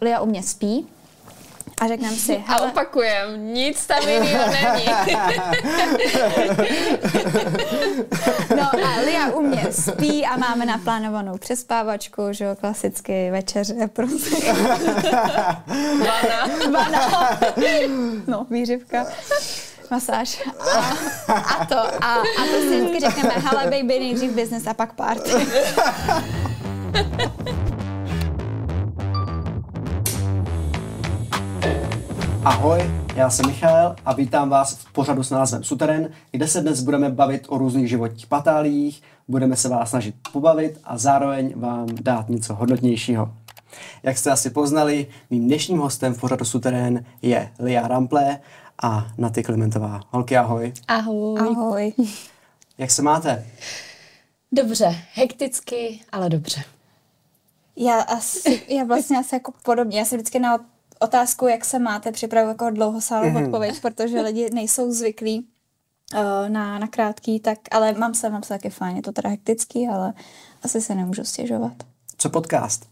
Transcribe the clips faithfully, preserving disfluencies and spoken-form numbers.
Lia u mě spí a řekneme si... A opakujem, nic tam jinýho není. No a Lia u mě spí a máme naplánovanou přespávačku, že jo, klasicky večeře, prostě. Vana. Vana. No, výřivka. Masáž. A, a to. A, a prostě vždycky řekneme, hele baby, nejdřív business a pak party. Ahoj, já jsem Michal a vítám vás v pořadu s názvem Suterén, kde se dnes budeme bavit o různých životních patáliích, budeme se vás snažit pobavit a zároveň vám dát něco hodnotnějšího. Jak jste asi poznali, mým dnešním hostem v pořadu Suterén je Lia Rample a Naty Klimentová. Holky, ahoj. Ahoj. Ahoj. Jak se máte? Dobře, hekticky, ale dobře. Já asi, já vlastně asi jako podobně, já si vždycky na otázku, jak se máte, připravu jako dlouhosáhlou mm-hmm. odpověď, protože lidi nejsou zvyklí uh, na, na krátký, tak, ale mám se, mám se taky fajn, je to teda hektický, ale asi se nemůžu stěžovat. Co podcast?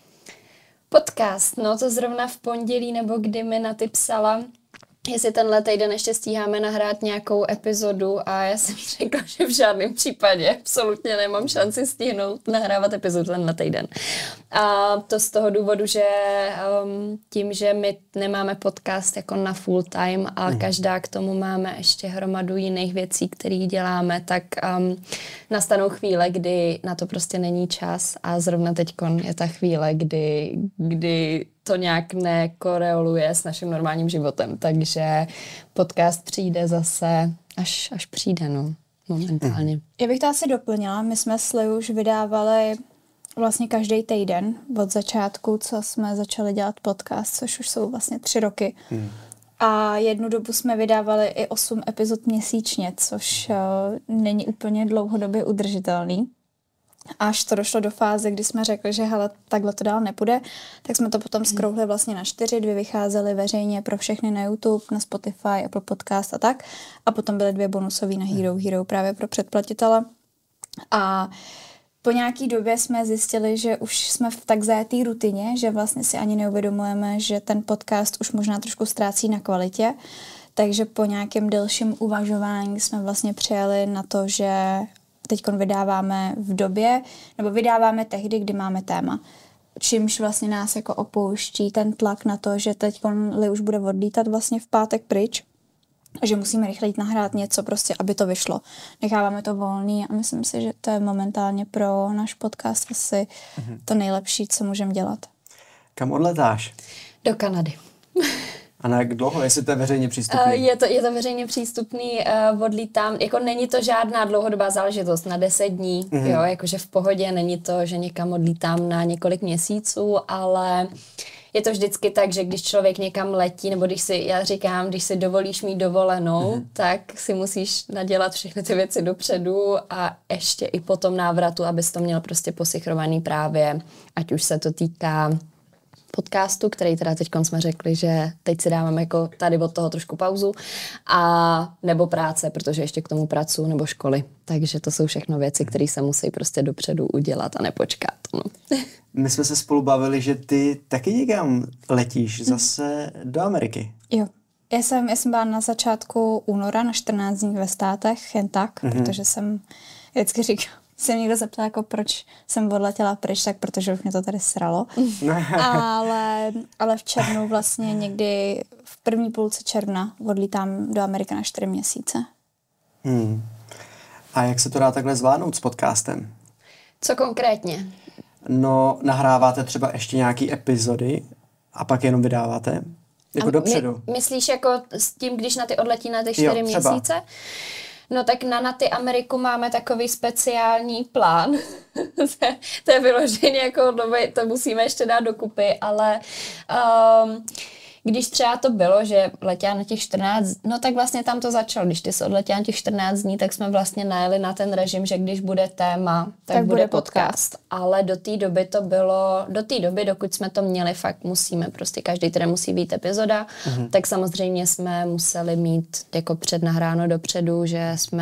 Podcast, no to zrovna v pondělí, nebo kdy mi Naty psala, jestli tenhle týden ještě stíháme nahrát nějakou epizodu a já jsem jí řekla, že v žádném případě absolutně nemám šanci stihnout nahrávat epizodu tenhle týden. A to z toho důvodu, že um, tím, že my nemáme podcast jako na full time a mm. každá k tomu máme ještě hromadu jiných věcí, které děláme, tak um, nastanou chvíle, kdy na to prostě není čas a zrovna teďkon je ta chvíle, kdy, kdy to nějak nekoreluje s naším normálním životem, takže podcast přijde zase, až, až přijde, no, momentálně. Já bych to asi doplnila, my jsme s Liu už vydávali vlastně každý týden od začátku, co jsme začali dělat podcast, což už jsou vlastně tři roky. Hmm. A jednu dobu jsme vydávali i osm epizod měsíčně, což uh, není úplně dlouhodobě udržitelný. Až to došlo do fáze, kdy jsme řekli, že hele, takhle to dál nepůjde, tak jsme to potom zkrouhli vlastně na čtyři, dvě vycházely veřejně pro všechny na YouTube, na Spotify, Apple Podcast a tak. A potom byly dvě bonusové na Hero Hero právě pro předplatitele. A po nějaký době jsme zjistili, že už jsme v tak zajetý rutině, že vlastně si ani neuvědomujeme, že ten podcast už možná trošku ztrácí na kvalitě. Takže po nějakém delším uvažování jsme vlastně přijali na to, že teďkon vydáváme v době, nebo vydáváme tehdy, kdy máme téma. Čímž vlastně nás jako opouští ten tlak na to, že teďkon Li už bude odlítat vlastně v pátek pryč, že musíme rychle jít nahrát něco prostě, aby to vyšlo. Necháváme to volný a myslím si, že to je momentálně pro náš podcast asi mm-hmm. to nejlepší, co můžeme dělat. Kam odletáš? Do Kanady. A na jak dlouho, jestli to je veřejně přístupný? Uh, je, to, je to veřejně přístupný, uh, odlítám, jako není to žádná dlouhodobá záležitost na deset dní, mm-hmm. jo, jakože v pohodě, není to, že někam odlítám na několik měsíců, ale je to vždycky tak, že když člověk někam letí, nebo když si, já říkám, když si dovolíš mít dovolenou, mm-hmm. tak si musíš nadělat všechny ty věci dopředu a ještě i po tom návratu, abys to měl prostě posichrovaný právě, ať už se to týká podcastu, který teda teď jsme řekli, že teď si dáváme jako tady od toho trošku pauzu, a nebo práce, protože ještě k tomu pracuji, nebo školy. Takže to jsou všechno věci, které se musí prostě dopředu udělat a nepočkat. No. My jsme se spolu bavili, že ty taky někam letíš zase do Ameriky. Jo. Já jsem, já jsem byla na začátku února na čtrnáct dní ve státech, jen tak, mm-hmm. protože jsem vždycky říkala, se někdo zeptal, jako proč jsem odletěla pryč, tak protože už mě to tady sralo. ale, ale v červnu vlastně někdy v první půlce června odlítám do Ameriky na čtyři měsíce. Hmm. A jak se to dá takhle zvládnout s podcastem? Co konkrétně? No, nahráváte třeba ještě nějaký epizody a pak jenom vydáváte? Jako a dopředu. My, myslíš jako s tím, když na ty odletí na ty čtyři měsíce? No tak na Naty Ameriku máme takový speciální plán. To je vyloženě jako, to musíme ještě dát dokupy, ale um, když třeba to bylo, že letěla na těch čtrnáct, no tak vlastně tam to začalo. Když ty se odletěla na těch čtrnáct dní, tak jsme vlastně najeli na ten režim, že když bude téma, tak, tak bude, bude podcast. podcast. Ale do té doby to bylo, do té doby, dokud jsme to měli, fakt musíme, prostě každý týden musí být epizoda, uh-huh. tak samozřejmě jsme museli mít jako přednahráno dopředu, že jsme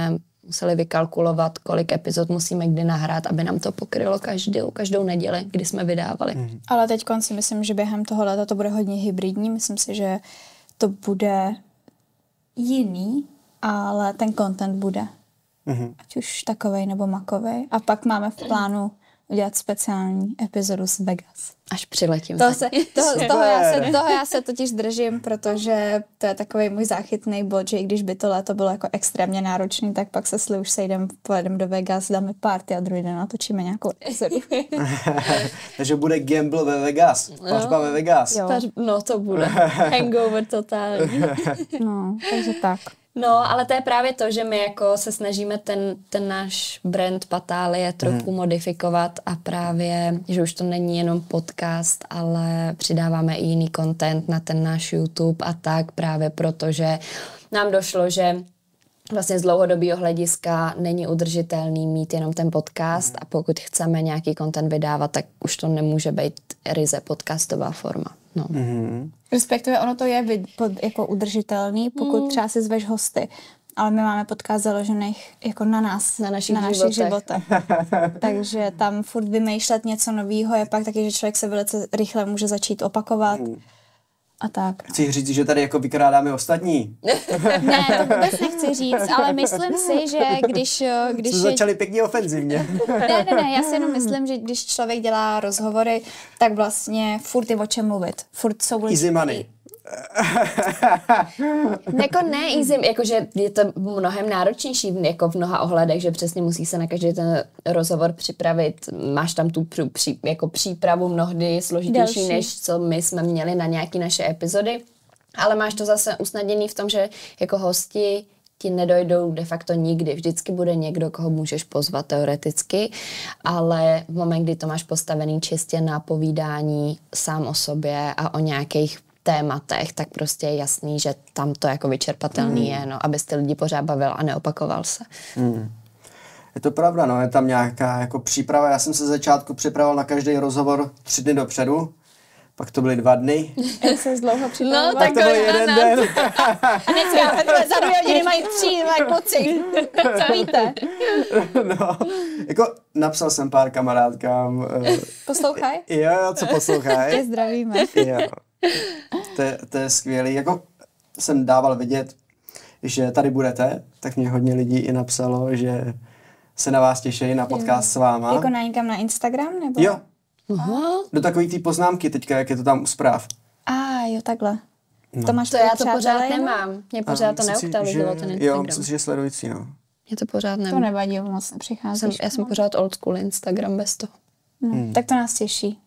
museli vykalkulovat, kolik epizod musíme kdy nahrát, aby nám to pokrylo každou, každou neděli, kdy jsme vydávali. Mm. Ale teď si myslím, že během toho léta to bude hodně hybridní. Myslím si, že to bude jiný, ale ten content bude. Mm-hmm. Ať už takovej nebo makovej. A pak máme v plánu udělat speciální epizodu z Vegas. Až přiletím. To se, toho, toho, já se, toho já se totiž držím, protože to je takový můj záchytný bod, že i když by to léto bylo jako extrémně náročný, tak pak se sli už sejdem, pojedeme do Vegas, dáme party a druhý den natočíme nějakou epizodu. Takže bude gamble ve Vegas, pařba no, ve Vegas. Jo. No to bude. Hangover totální. No, takže tak. No, ale to je právě to, že my jako se snažíme ten, ten náš brand Patálie trochu hmm. modifikovat a právě, že už to není jenom podcast, ale přidáváme i jiný content na ten náš YouTube a tak právě proto, že nám došlo, že vlastně z dlouhodobého hlediska není udržitelný mít jenom ten podcast a pokud chceme nějaký content vydávat, tak už to nemůže být ryze podcastová forma. No. Mm-hmm. Respektive ono to je vid, pod, jako udržitelný, pokud mm. třeba si zveš hosty, ale my máme podcast založených jako na nás, na našich, na našich životech. životech. Takže tam furt vymýšlet něco nového je pak taky, že člověk se velice rychle může začít opakovat. Mm. A tak. Chci říct, že tady jako vykrádáme ostatní. Ne, to vůbec nechci říct, ale myslím si, že když... když Jsme je... začali pěkně ofenzivně. Ne, ne, ne, já si jenom myslím, že když člověk dělá rozhovory, tak vlastně furt je o čem mluvit. Furt jsou lidi... Easy money. Jako ne easy, jakože je to mnohem náročnější jako v mnoha ohledech, že přesně musí se na každý ten rozhovor připravit. Máš tam tu pří, pří, jako přípravu mnohdy složitější, Další. než co my jsme měli na nějaké naše epizody. Ale máš to zase usnadněný v tom, že jako hosti ti nedojdou de facto nikdy. Vždycky bude někdo, koho můžeš pozvat teoreticky, ale v moment, kdy to máš postavený čistě na povídání sám o sobě a o nějakých tématech, tak prostě je jasný, že tam to jako vyčerpatelný mm. je, no, abys ty lidi pořád bavil a neopakoval se. Mm. Je to pravda, no, je tam nějaká jako příprava. Já jsem se začátku připravoval na každý rozhovor tři dny dopředu, pak to byly dva dny. Jak se dlouho připravoval? No, tak to byl jeden den. Dneska za dvě hodiny mají tři, mají kluci. Co víte? No, jako napsal jsem pár kamarádkám. Poslouchaj? Jo, jo, co poslouchaj. Je zdravíme. Jo. To je, to je skvělý. Jako jsem dával vidět, že tady budete, tak mě hodně lidí i napsalo, že se na vás těší na podcast jo. s váma. Jako na někam na Instagram? Nebo? Jo. Uh-huh. Do takový té poznámky teďka, jak je to tam u zpráv. A ah, jo, takhle. No. To máš to já to pořád jenom? nemám. Mě pořád a to neuktualizovalo ten Instagram. Jo, myslím si, že sledující, no. Mě to pořád nemám. To nevadí, moc nepřicházíš. Jsem, já jsem pořád old school Instagram bez toho. No, hmm. Tak to nás těší.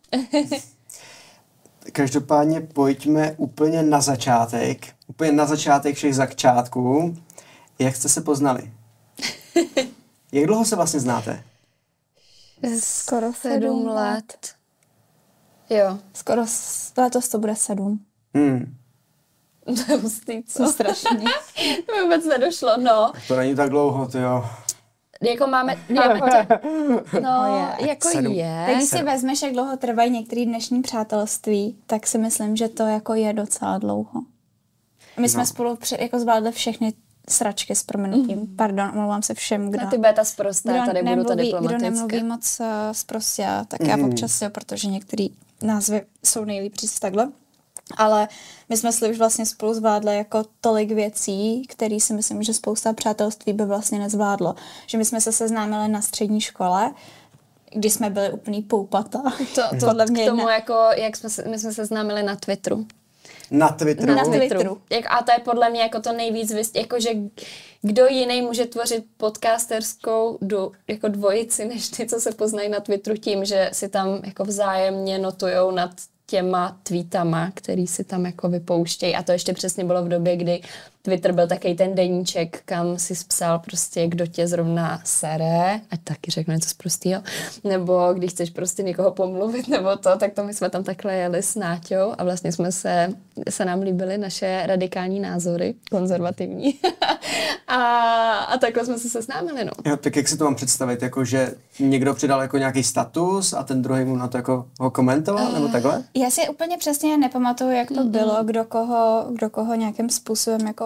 Každopádně pojďme úplně na začátek. Úplně na začátek všech začátků. Jak jste se poznali? Jak dlouho se vlastně znáte? Skoro sedm let. Jo. Skoro letos to bude sedm. Hmm. To je hustý, co? To strašný. To mi vůbec nedošlo, no. To není tak dlouho, ty jo. Jako máme, jako, no, je. jako sedm. je. Tak když si vezmeš, jak dlouho trvají některé dnešní přátelství, tak si myslím, že to jako je docela dlouho. My jsme no. spolu při, jako zvládli všechny sračky s prominutím. Mm. Pardon, omlouvám se všem, kdo... Na ty beta sprostá, tady nemluví, budu to diplomaticky. Kdo nemluví moc uh, sprostě, tak mm. já občas jo, protože některé názvy jsou nejlíp říct takhle. Ale my jsme si už vlastně spolu zvládli jako tolik věcí, které si myslím, že spousta přátelství by vlastně nezvládlo. Že my jsme se seznámili na střední škole, kdy jsme byli úplný poupata. To, to podle mě k tomu, ne... jako, jak jsme se, my jsme se známili na Twitteru. Na Twitteru? Na Twitteru. Jak, a to je podle mě jako to nejvíc, jako že kdo jiný může tvořit podcasterskou do, jako dvojici, než ty, co se poznají na Twitteru tím, že si tam jako vzájemně notujou nad těma tweetama, který si tam jako vypouštějí. A to ještě přesně bylo v době, kdy Twitter byl takový ten deníček, kam si psal prostě, kdo tě zrovna sere, ať taky řeknu něco zprostýho, nebo když chceš prostě někoho pomluvit, nebo to, tak to my jsme tam takhle jeli s Náťou a vlastně jsme se, se nám líbily naše radikální názory, konzervativní. a, a takhle jsme se seznámili, no. Jo, tak jak si to mám představit, jako že někdo přidal jako nějaký status a ten druhý mu na to jako ho komentoval, uh, nebo takhle? Já si úplně přesně nepamatuju, jak to mm-hmm. bylo, kdo koho, kdo koho nějakým způsobem jako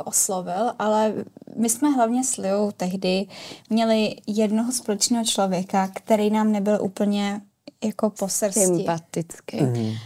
oslovil, ale my jsme hlavně s Liou tehdy měli jednoho společného člověka, který nám nebyl úplně jako po srsti. Sympatický. Mm-hmm.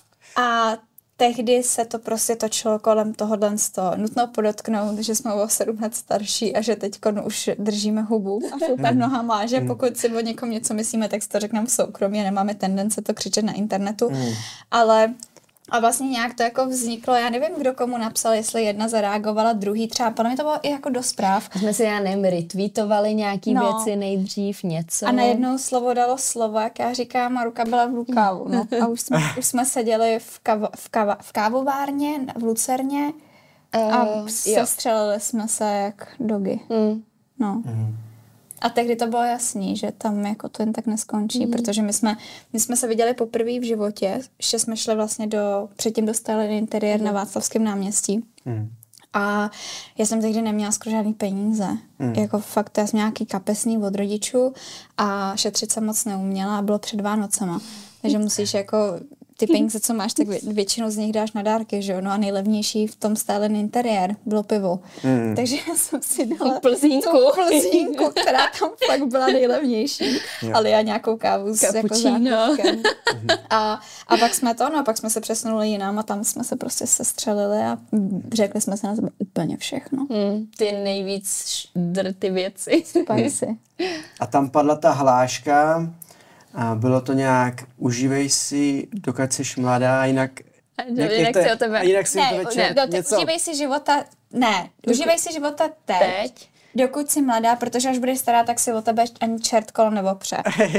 A tehdy se to prostě točilo kolem tohohle z toho. Nutno podotknout, že jsme o sedm let starší a že teď už držíme hubu a šoupat nohama, že pokud si o někom něco myslíme, tak si to řekneme v soukromí a nemáme tendence to křičet na internetu. Mm. Ale a vlastně nějak to jako vzniklo, já nevím, kdo komu napsal, jestli jedna zareagovala, druhý třeba, podle mě to bylo i jako do zpráv. A jsme si, já nevím, retweetovali nějaký no. věci nejdřív, něco. A najednou slovo dalo slovo, jak já říkám, a ruka byla v rukávu. No. A už jsme, už jsme seděli v, kavo, v, kava, v kávovárně v Lucerně a uh, sestřelili jsme se jak dogy. Mm. No. Mm. A tehdy to bylo jasný, že tam jako to jen tak neskončí, mm. protože my jsme, my jsme se viděli poprvé v životě, že jsme šli vlastně do, předtím dostali interiér mm. na Václavském náměstí. Mm. A já jsem tehdy neměla skoro žádný peníze. Mm. Jako fakt, já jsem nějaký kapesný od rodičů a šetřit jsem moc neuměla a bylo před Vánocema. Takže musíš jako ty peníze, co máš, tak většinou z nich dáš na dárky, že jo? No a nejlevnější v tom stylen interiér bylo pivo. Mm. Takže já jsem si dala plzínku, plzínku která tam fakt byla nejlevnější. Jo. Ale já nějakou kávu s jako záklopkem. a, a pak jsme to, no a pak jsme se přesunuli jinam a tam jsme se prostě sestřelili a řekli jsme se na sebe úplně všechno. Mm. Ty nejvíc drty věci. Spicy. A tam padla ta hláška, a bylo to nějak, užívej si, dokud jsi mladá, jinak... Jak jinak si o tebe... Jinak si ne, to večer ne, něco... Užívej si života... Ne, dokud, užívej si života teď, teď, dokud jsi mladá, protože až budeš stará, tak si o tebe ani čert kolo neopře.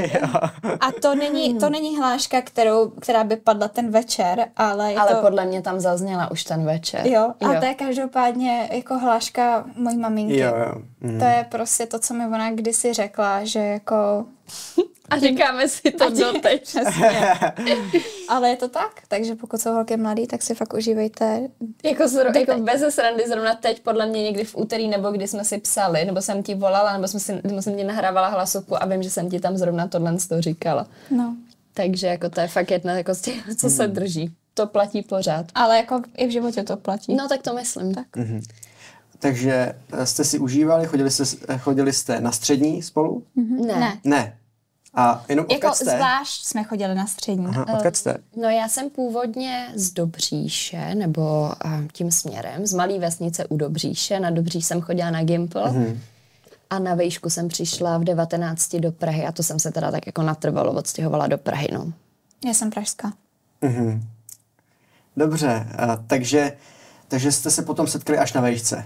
A to není, to není hláška, kterou, která by padla ten večer, ale je Ale to... podle mě tam zazněla už ten večer. Jo, a jo. To je každopádně jako hláška mojí maminky. Jo, jo. Mm. To je prostě to, co mi ona kdysi řekla, že jako... A říkáme si to doteď. Přesně. Ale je to tak, takže pokud jsou holky mladý, tak si fakt užívejte. Jako, zro, jako bez srandy zrovna teď, podle mě někdy v úterý, nebo kdy jsme si psali, nebo jsem ti volala, nebo jsme si, nebo jsem ti nahrávala hlasovku a vím, že jsem ti tam zrovna tohle z toho říkala. No. Takže jako to je fakt jedna jako z těch, co se drží. To platí pořád. Ale jako i v životě to platí. No tak to myslím. Tak. Mm-hmm. Takže jste si užívali, chodili jste, chodili jste na střední spolu? Mm-hmm. Ne. Ne. Ne. A jenom jako odkud jste? Zvlášť jsme chodili na střední. Aha, odkud jste? No já jsem původně z Dobříše, nebo uh, tím směrem, z malé vesnice u Dobříše. Na Dobříš jsem chodila na Gimpl. Mm-hmm. A na vejšku jsem přišla v devatenácti do Prahy a to jsem se teda tak jako natrvalo odstěhovala do Prahy, no. Já jsem pražská. Mm-hmm. Dobře, a takže, takže jste se potom setkali až na vejšce?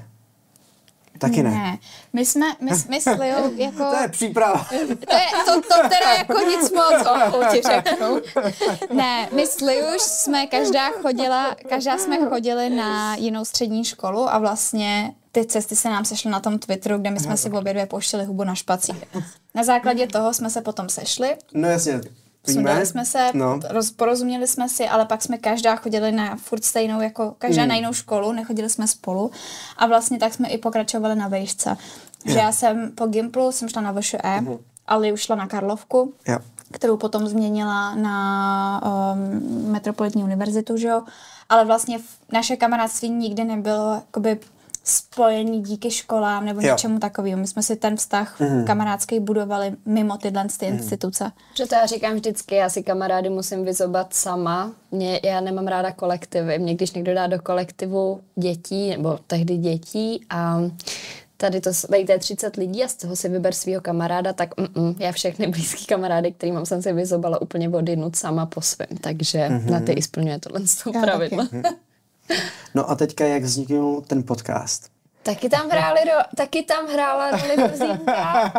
Taky ne. Ne. My jsme, my, my s Liou jako... To je příprava. To, je, to, to teda jako nic moc, o, o ti řeknu. Ne, my s Liou jsme každá chodila, každá jsme chodili na jinou střední školu a vlastně ty cesty se nám sešly na tom Twitteru, kde my jsme si obě dvě pouštěli hubu na špacík. Na základě toho jsme se potom sešli. No jasně. Sundali jsme se, no. roz, porozuměli jsme si, ale pak jsme každá chodili na furt stejnou, jako každá mm. na jinou školu, nechodili jsme spolu a vlastně tak jsme i pokračovali na vejšce. Yeah. Že já jsem po Gimplu, jsem šla na V Š E, mm. ale už šla na Karlovku, yeah. kterou potom změnila na um, Metropolitní univerzitu, že jo, ale vlastně naše kamarádství nikdy nebylo jakoby spojený díky školám nebo jo. něčemu takového. My jsme si ten vztah mm. kamarádský budovali mimo tyhle ty mm. instituce. Že to já říkám vždycky, já si kamarády musím vyzobat sama. Mě, já nemám ráda kolektivy. Mě když někdo dá do kolektivu dětí, nebo tehdy dětí a tady to je třicet lidí a z toho si vyber svýho kamaráda, tak mm, já všechny blízký kamarády, který mám, jsem si vyzobala úplně odinut sama po svém. Takže mm-hmm. na ty i splňuje tohle pravidlo. No a teďka, jak vznikl ten podcast? Taky tam hráli ro, taky tam hrála roli Plzínka.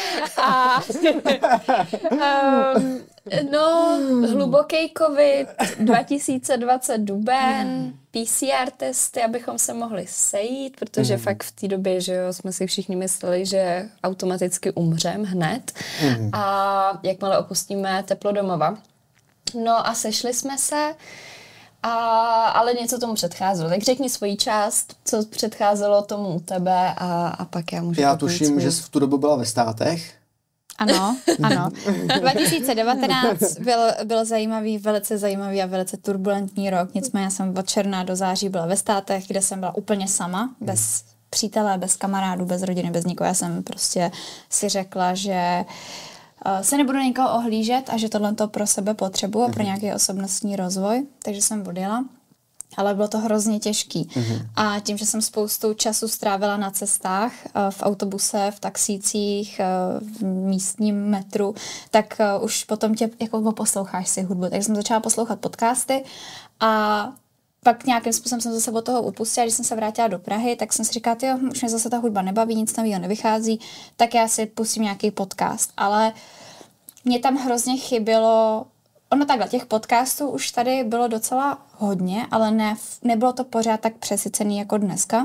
A um, no, hluboký covid, dva tisíce dvacet duben, P C R testy, abychom se mohli sejít, protože mm. fakt v té době, že jo, jsme si všichni mysleli, že automaticky umřem hned. Mm. A jakmile opustíme teplo domova. No a sešli jsme se. A, ale něco tomu předcházelo. Tak řekni svoji část, co předcházelo tomu u tebe a, a pak já můžu... Já tuším, svůj... že jsi v tu dobu byla ve Státech. Ano, ano. dva tisíce devatenáct byl, byl zajímavý, velice zajímavý a velice turbulentní rok. Nicméně já jsem od června do září byla ve Státech, kde jsem byla úplně sama, bez přítele, bez kamarádů, bez rodiny, bez nikoho. Já jsem prostě si řekla, že se nebudu nikoho ohlížet a že tohle to pro sebe potřebuji a pro nějaký osobnostní rozvoj. Takže jsem odjela. Ale bylo to hrozně těžký. Mm-hmm. A tím, že jsem spoustu času strávila na cestách, v autobuse, v taxících, v místním metru, tak už potom tě jako posloucháš si hudbu. Takže jsem začala poslouchat podcasty a pak nějakým způsobem jsem zase od toho upustila. Když jsem se vrátila do Prahy, tak jsem si říkala, jo, už mě zase ta hudba nebaví, nic nového nevychází, tak já si pustím nějaký podcast. Ale mě tam hrozně chybělo. Ono takhle, těch podcastů už tady bylo docela hodně, ale ne, nebylo to pořád tak přesycený jako dneska.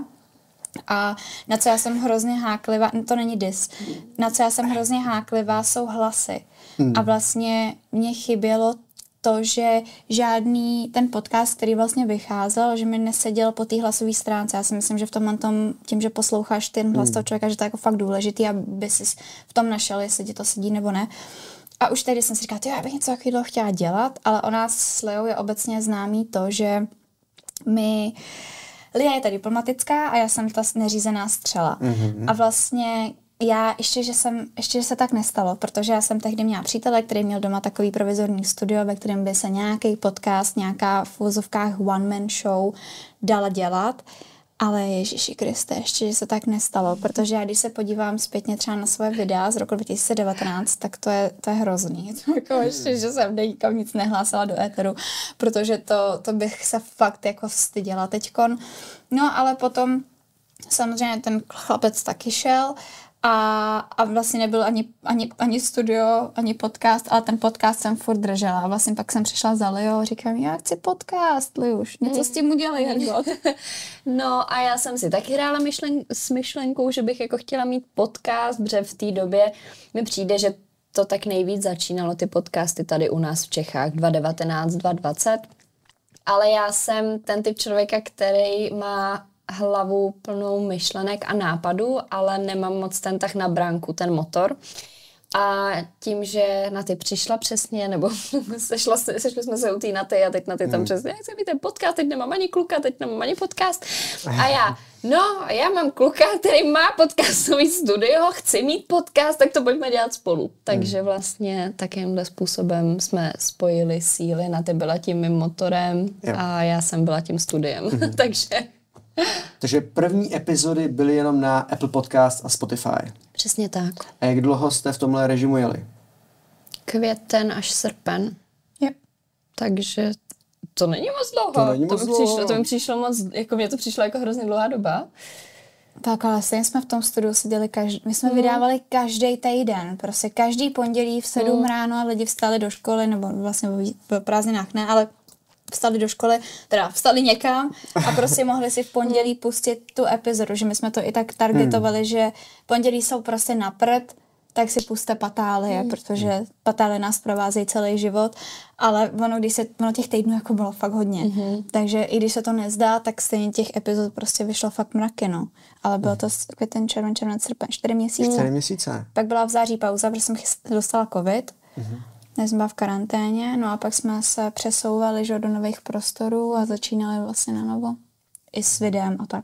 A na co já jsem hrozně háklivá, no to není dis, na co já jsem hrozně háklivá, jsou hlasy. Hmm. A vlastně mě chybělo to, že žádný ten podcast, který vlastně vycházel, že mi neseděl po té hlasové stránce. Já si myslím, že v tomhle tom, tím, že posloucháš ten hlas hmm. toho člověka, že to je jako fakt důležitý, aby si v tom našel, jestli ti to sedí nebo ne. A už tehdy jsem si říkala, já bych něco takového chtěla dělat, ale o nás s Leou je obecně známý to, že my... Lia je ta diplomatická a já jsem ta neřízená střela. Mm-hmm. A vlastně já ještě že, jsem, ještě, že se tak nestalo, protože já jsem tehdy měla přítele, který měl doma takový provizorní studio, ve kterém by se nějaký podcast, nějaká v uvozovkách one-man show dala dělat. Ale Ježíši Kriste, ještě, že se tak nestalo, protože já když se podívám zpětně třeba na svoje videa z roku dva tisíce devatenáct, tak to je, to je hrozný. To jako ještě, že jsem nikam nic nehlásila do éteru, protože to, to bych se fakt jako styděla teďkon. No ale potom samozřejmě ten chlapec taky šel a, a vlastně nebyl ani, ani, ani studio, ani podcast, ale ten podcast jsem furt držela. A vlastně pak jsem přišla za Leo a říkám, já chci podcast, Liuš, něco s tím udělej, Hergot. No a já jsem si taky hrála myšlen, s myšlenkou, že bych jako chtěla mít podcast, protože v té době mi přijde, že to tak nejvíc začínalo, ty podcasty tady u nás v Čechách, dva tisíce devatenáct, dva tisíce dvacet. Ale já jsem ten typ člověka, který má hlavu plnou myšlenek a nápadů, ale nemám moc ten tah na bránku, ten motor. A tím, že na ty přišla přesně, nebo sešla, sešli jsme se u té na ty a teď na ty tam hmm. přesně, jak se mi ten podcast, teď nemám ani kluka, teď nemám ani podcast. A já, no, já mám kluka, který má podcastový studio, chci mít podcast, tak to pojďme dělat spolu. Takže vlastně takýmhle způsobem jsme spojili síly, na ty byla tím mým motorem a já jsem byla tím studiem. Hmm. Takže... Takže první epizody byly jenom na Apple Podcast a Spotify. Přesně tak. A jak dlouho jste v tomhle režimu jeli? Květen až srpen. Yep. Takže to není moc dlouho. To není moc to mi dlouho. Přišlo, to mi přišlo moc, jako mě to přišlo jako hrozně dlouhá doba. Tak ale stejně jsme v tom studiu seděli každý, my jsme mm. vydávali každý týden, prostě každý pondělí v sedm mm. ráno a lidi vstali do školy, nebo vlastně v prázdninách ne, ale vstali do školy, teda vstali někam a prostě mohli si v pondělí pustit tu epizodu, že my jsme to i tak targetovali, hmm. že pondělí jsou prostě na prd, tak si puste Patálie, hmm. protože Patálie nás provázejí celý život, ale ono, když se, ono těch týdnů jako bylo fakt hodně, hmm. takže i když se to nezdá, tak stejně těch epizod prostě vyšlo fakt mraky, no. Ale bylo to květen, červen, červenec, srpen, čtyři měsíce. Čtyři měsíce. Pak byla v září pauza, protože jsem dostala covid. Hmm. Já jsem byla v karanténě, no a pak jsme se přesouvali že, do nových prostorů a začínali vlastně na novo. I s videem a tak.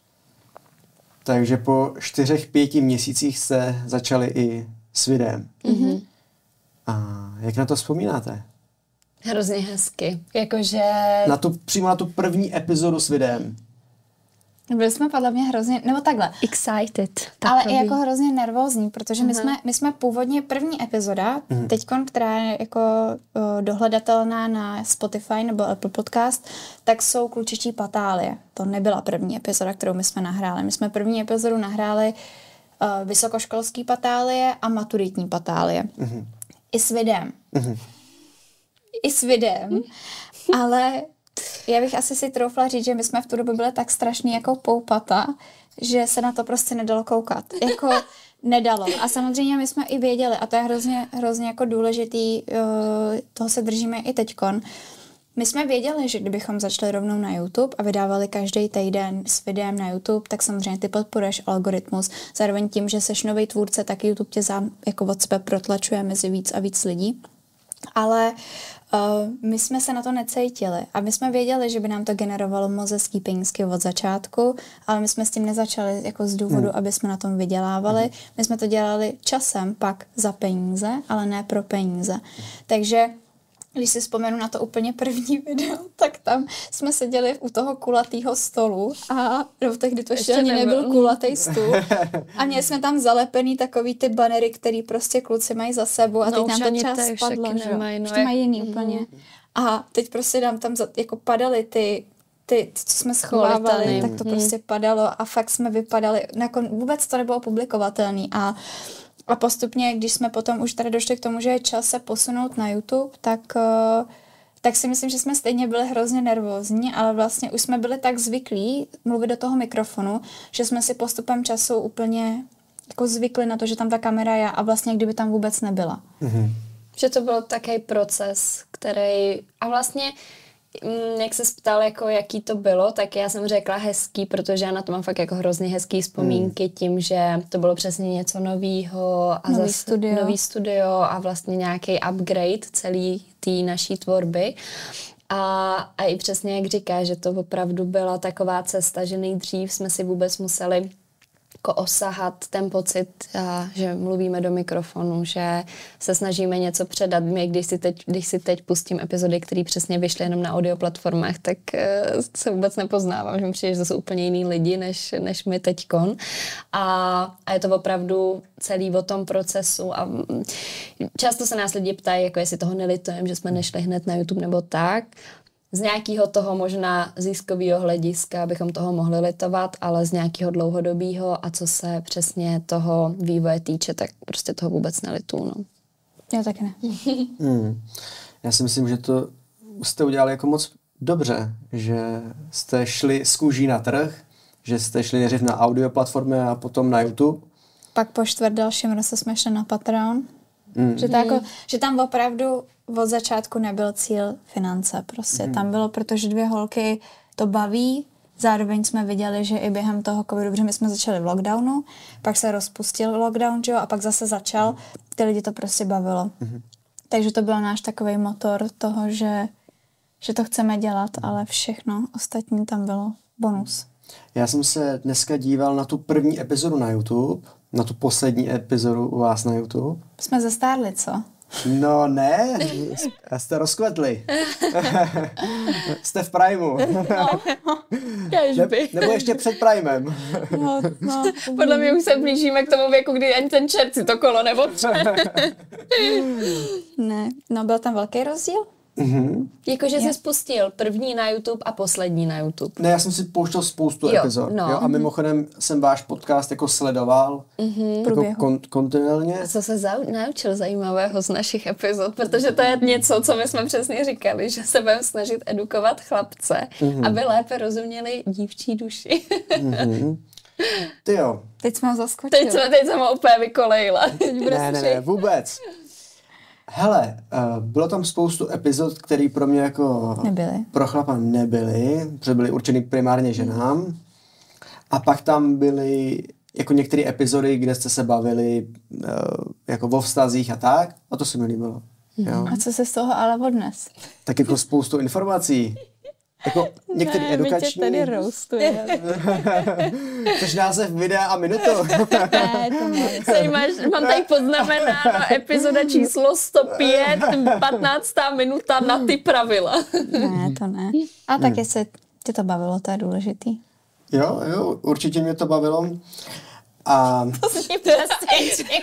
Takže po čtyřech, pěti měsících jste začali i s videem. Mm-hmm. A jak na to vzpomínáte? Hrozně hezky. Jakože... Na tu, přímo na tu první epizodu s videem. Byli jsme podle mě hrozně, nebo takhle. Excited. Ale i jako hrozně nervózní, protože my, uh-huh. jsme, my jsme původně první epizoda, uh-huh. teďkon, která je jako uh, dohledatelná na Spotify nebo Apple Podcast, tak jsou Klučičí patálie. To nebyla první epizoda, kterou my jsme nahráli. My jsme první epizodu nahráli uh, vysokoškolský patálie a maturitní patálie. Uh-huh. I s videem. Uh-huh. I s videem. Uh-huh. Ale... Já bych asi si troufla říct, že my jsme v tu dobu byli tak strašný jako poupata, že se na to prostě nedalo koukat. Jako nedalo. A samozřejmě my jsme i věděli, a to je hrozně, hrozně jako důležitý, toho se držíme i teďkon. my jsme věděli, že kdybychom začali rovnou na YouTube a vydávali každý týden s videem na YouTube, tak samozřejmě ty podporuješ algoritmus. Zároveň tím, že seš nový tvůrce, tak YouTube tě zám, jako od sebe protlačuje mezi víc a víc lidí. Ale uh, my jsme se na to necítili a my jsme věděli, že by nám to generovalo moc hezký penízky od začátku, ale my jsme s tím nezačali jako z důvodu, hmm. aby jsme na tom vydělávali. Hmm. My jsme to dělali časem pak za peníze, ale ne pro peníze. Hmm. Takže když si vzpomenu na to úplně první video, tak tam jsme seděli u toho kulatého stolu a no, tehdy to ještě, ještě ani nebyl, nebyl kulatý stůl a měli jsme tam zalepený takový ty banery, který prostě kluci mají za sebou a teď no, nám to čas spadlo, že nemají, no, už to mají jiný mm. úplně. A teď prostě nám tam za, jako padaly ty ty, co jsme schovávali, Kvalitany. tak to mm. prostě padalo a fakt jsme vypadali, nakon, vůbec to nebylo publikovatelný a A postupně, když jsme potom už tady došli k tomu, že je čas se posunout na YouTube, tak, tak si myslím, že jsme stejně byli hrozně nervózní, ale vlastně už jsme byli tak zvyklí mluvit do toho mikrofonu, že jsme si postupem času úplně jako zvykli na to, že tam ta kamera je a vlastně kdyby tam vůbec nebyla. Mm-hmm. Že to byl takový proces, který a vlastně jak se ptal, jako jaký to bylo, tak já jsem řekla hezký, protože já na to mám fakt jako hrozně hezký vzpomínky hmm. tím, že to bylo přesně něco novýho a nový, zase studio. nový studio a vlastně nějaký upgrade celý té naší tvorby. A, a i přesně jak říká, že to opravdu byla taková cesta, že nejdřív jsme si vůbec museli jako osahat ten pocit, a, že mluvíme do mikrofonu, že se snažíme něco předat. My, když si teď, když si teď pustím epizody, které přesně vyšly jenom na audio platformách, tak uh, se vůbec nepoznávám, že mi přijde, že to jsou úplně jiný lidi, než, než my teďkon. A, a je to opravdu celý o tom procesu. A um, často se nás lidi ptají, jako jestli toho nelitujeme, že jsme nešli hned na YouTube nebo tak. Z nějakého toho možná ziskového hlediska bychom toho mohli litovat, ale z nějakého dlouhodobého a co se přesně toho vývoje týče, tak prostě toho vůbec nelituju. No. Já taky ne. hmm. Já si myslím, že to jste udělali jako moc dobře, že jste šli z kůží na trh, že jste šli nejdřív na audio platformy a potom na YouTube. Pak po čtvrt dalším roce jsme šli na Patreon. Mm. Že, to jako, že tam opravdu od začátku nebyl cíl finance. Prostě mm. tam bylo, protože dvě holky to baví. Zároveň jsme viděli, že i během toho covidu, protože my jsme začali v lockdownu, pak se rozpustil lockdown, že jo, a pak zase začal. Ty lidi to prostě bavilo. Mm. Takže to byl náš takový motor toho, že, že to chceme dělat, ale všechno ostatní tam bylo bonus. Já jsem se dneska díval na tu první epizodu na YouTube, na tu poslední epizodu u vás na YouTube. Jsme zestárli, co? No ne, jste rozkvetli. Jste v Primeu. No, ne, nebo ještě před Primem. No, no, podle mě už se blížíme k tomu věku, kdy ani ten čert si to kolo nepotře. Ne, no byl tam velký rozdíl. Mm-hmm. Jakože jsi spustil první na YouTube a poslední na YouTube. Ne, já jsem si pouštěl spoustu jo, epizod. No. Jo, a mimochodem jsem váš podcast jako sledoval mm-hmm. jako kon- kontinuálně. A co se zau- naučil zajímavého z našich epizod? Protože to je něco, co my jsme přesně říkali, že se budeme snažit edukovat chlapce, mm-hmm. aby lépe rozuměli dívčí duši. mm-hmm. Ty jo. Teď jsme ho zaskočili. Teď jsme, teď jsem ho úplně vykolejila. ne, ne, ne, vůbec. Hele, uh, bylo tam spoustu epizod, které pro mě jako nebyly. Pro chlapa nebyly, protože byly určeny primárně ženám. A pak tam byly jako některé epizody, kde jste se bavili uh, jako o vztazích a tak. A to se mi líbilo. Jo? A co se z toho ale odnes? Tak jako spoustu informací. Jako některý ne, edukační. Ne, my tě tady roustuje. Což název videa a minutu. Ne, to ne. Máš, mám tady poznamenáno epizoda číslo sto pět, patnáctá minuta na ty pravila. Ne, to ne. A tak jestli tě to bavilo, to je důležitý. Jo, jo, určitě mě to bavilo. A... To zní přesně.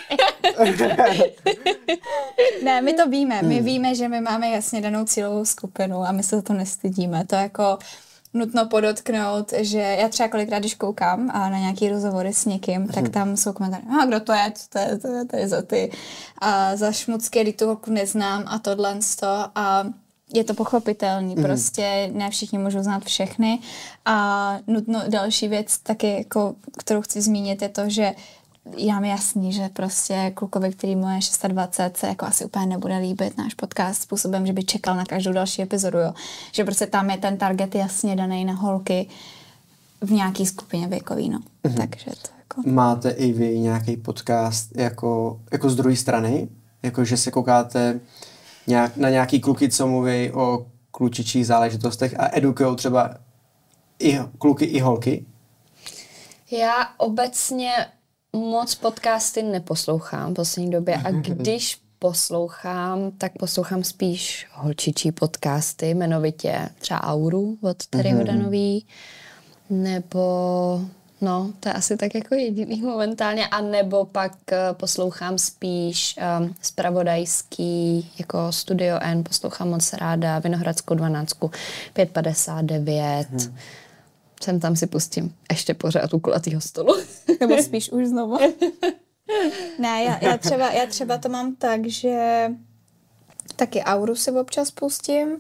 Ne, my to víme. My víme, že my máme jasně danou cílovou skupinu a my se to nestydíme. To jako nutno podotknout, že já třeba kolikrát, když koukám a na nějaký rozhovory s někým, tak tam jsou komentáře, a kdo to je, co to je, to je, to je za ty. A za šmucky, kdy tu holku neznám a tohle a je to pochopitelný, mm. prostě ne všichni můžou znát všechny a nutno další věc taky, jako, kterou chci zmínit, je to, že já mi jasný, že prostě klukovi, který mu je dvacet šest, se jako asi úplně nebude líbit náš podcast způsobem, že by čekal na každou další epizodu, jo. Že prostě tam je ten target jasně daný na holky v nějaký skupině věkový, no. Mm-hmm. Takže to jako... Máte i vy nějaký podcast jako, jako z druhé strany? Jako, že se koukáte nějak, na nějaký kluky, co mluví o klučičích záležitostech a edukujou třeba i kluky, i holky? Já obecně moc podcasty neposlouchám v poslední době a když poslouchám, tak poslouchám spíš holčičí podcasty, jmenovitě třeba Auru od Terryho Danový, nebo no, to je asi tak jako jediný momentálně, a nebo pak uh, poslouchám spíš um, zpravodajský, jako Studio N, poslouchám moc ráda, Vinohradskou dvanáctku, pět padesát devět, hmm. Sem tam si pustím ještě pořád u kulatýho stolu. Nebo spíš už znovu. Ne, já, já, třeba, já třeba to mám tak, že taky Auru si občas pustím,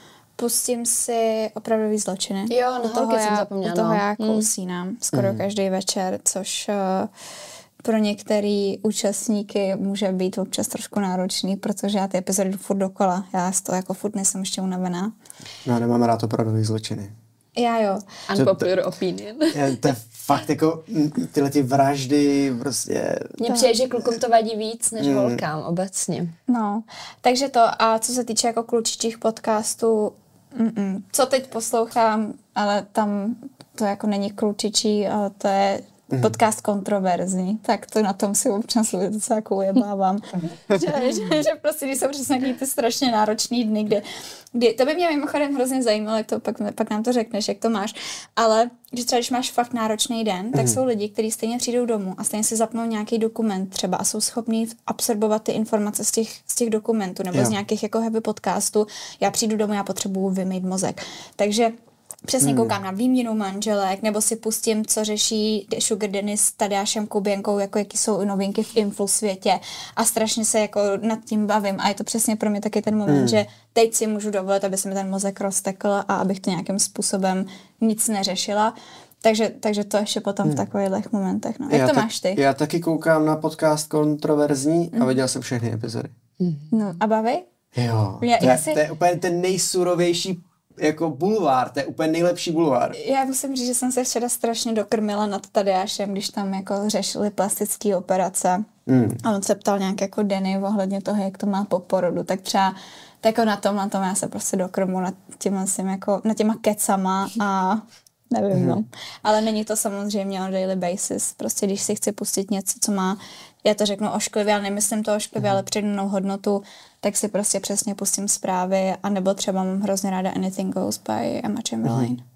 pustím si Opravdový zločiny. Jo, na holky jsem zapomněla. U toho já kousínám hmm. skoro hmm. každý večer, což uh, pro některý účastníky může být občas trošku náročný, protože já ty epizody jdu furt dokola. Já z toho jako furt nejsem ještě unavená. No, nemám rád Opravdový zločiny. Já jo. Unpopular to, opinion. To je fakt jako tyhle ty vraždy prostě... Mně přijde, že klukům to vadí víc než mm. holkám obecně. No, takže to. A co se týče jako klučičích podcastů, mm-mm. co teď poslouchám, ale tam to jako není klučičí, ale to je mm. podcast kontroverzní, tak to na tom si občas docela jako ujebávám. že, že, že prostě když jsou přesně nějaký ty strašně náročný dny, kdy, kdy, to by mě mimochodem hrozně zajímalo, jak to pak, pak nám to řekneš, jak to máš, ale že třeba když máš fakt náročný den, tak mm. jsou lidi, kteří stejně přijdou domů a stejně si zapnou nějaký dokument třeba a jsou schopní absorbovat ty informace z těch, z těch dokumentů nebo jo. z nějakých jako heavy podcastů. Já přijdu domů, já potřebuju vymýt mozek. Takže přesně hmm. koukám na výměnu manželek, nebo si pustím, co řeší Sugar Daddy s Tadeášem Kuběnkou, jako jaký jsou novinky v influ světě a strašně se jako nad tím bavím a je to přesně pro mě taky ten moment, hmm. že teď si můžu dovolit, aby se mi ten mozek roztekl a abych to nějakým způsobem nic neřešila. Takže, takže to ještě potom hmm. v takových momentech. No. Jak já to tak, máš ty? Já taky koukám na podcast Kontroverzní hmm. a viděl jsem všechny epizody. Hmm. No a baví? Jo, já, to, je, si... to je úplně ten nejsurovější jako bulvár, to je úplně nejlepší bulvár. Já musím říct, že jsem se včera strašně dokrmila nad Tadeášem, když tam jako řešili plastické operace. Mm. A on se ptal nějak jako Danny ohledně toho, jak to má po porodu, tak třeba tak jako na tom, na tom já se prostě dokrmu nad těma, jako, nad těma kecama a nevím, mm. no. Ale není to samozřejmě on daily basis. Prostě když si chci pustit něco, co má, já to řeknu ošklivě, ale nemyslím to ošklivě, mm. ale přidanou hodnotu, tak si prostě přesně pustím zprávy, anebo třeba mám hrozně ráda Anything Goes by Emma Chamberlain. Mm.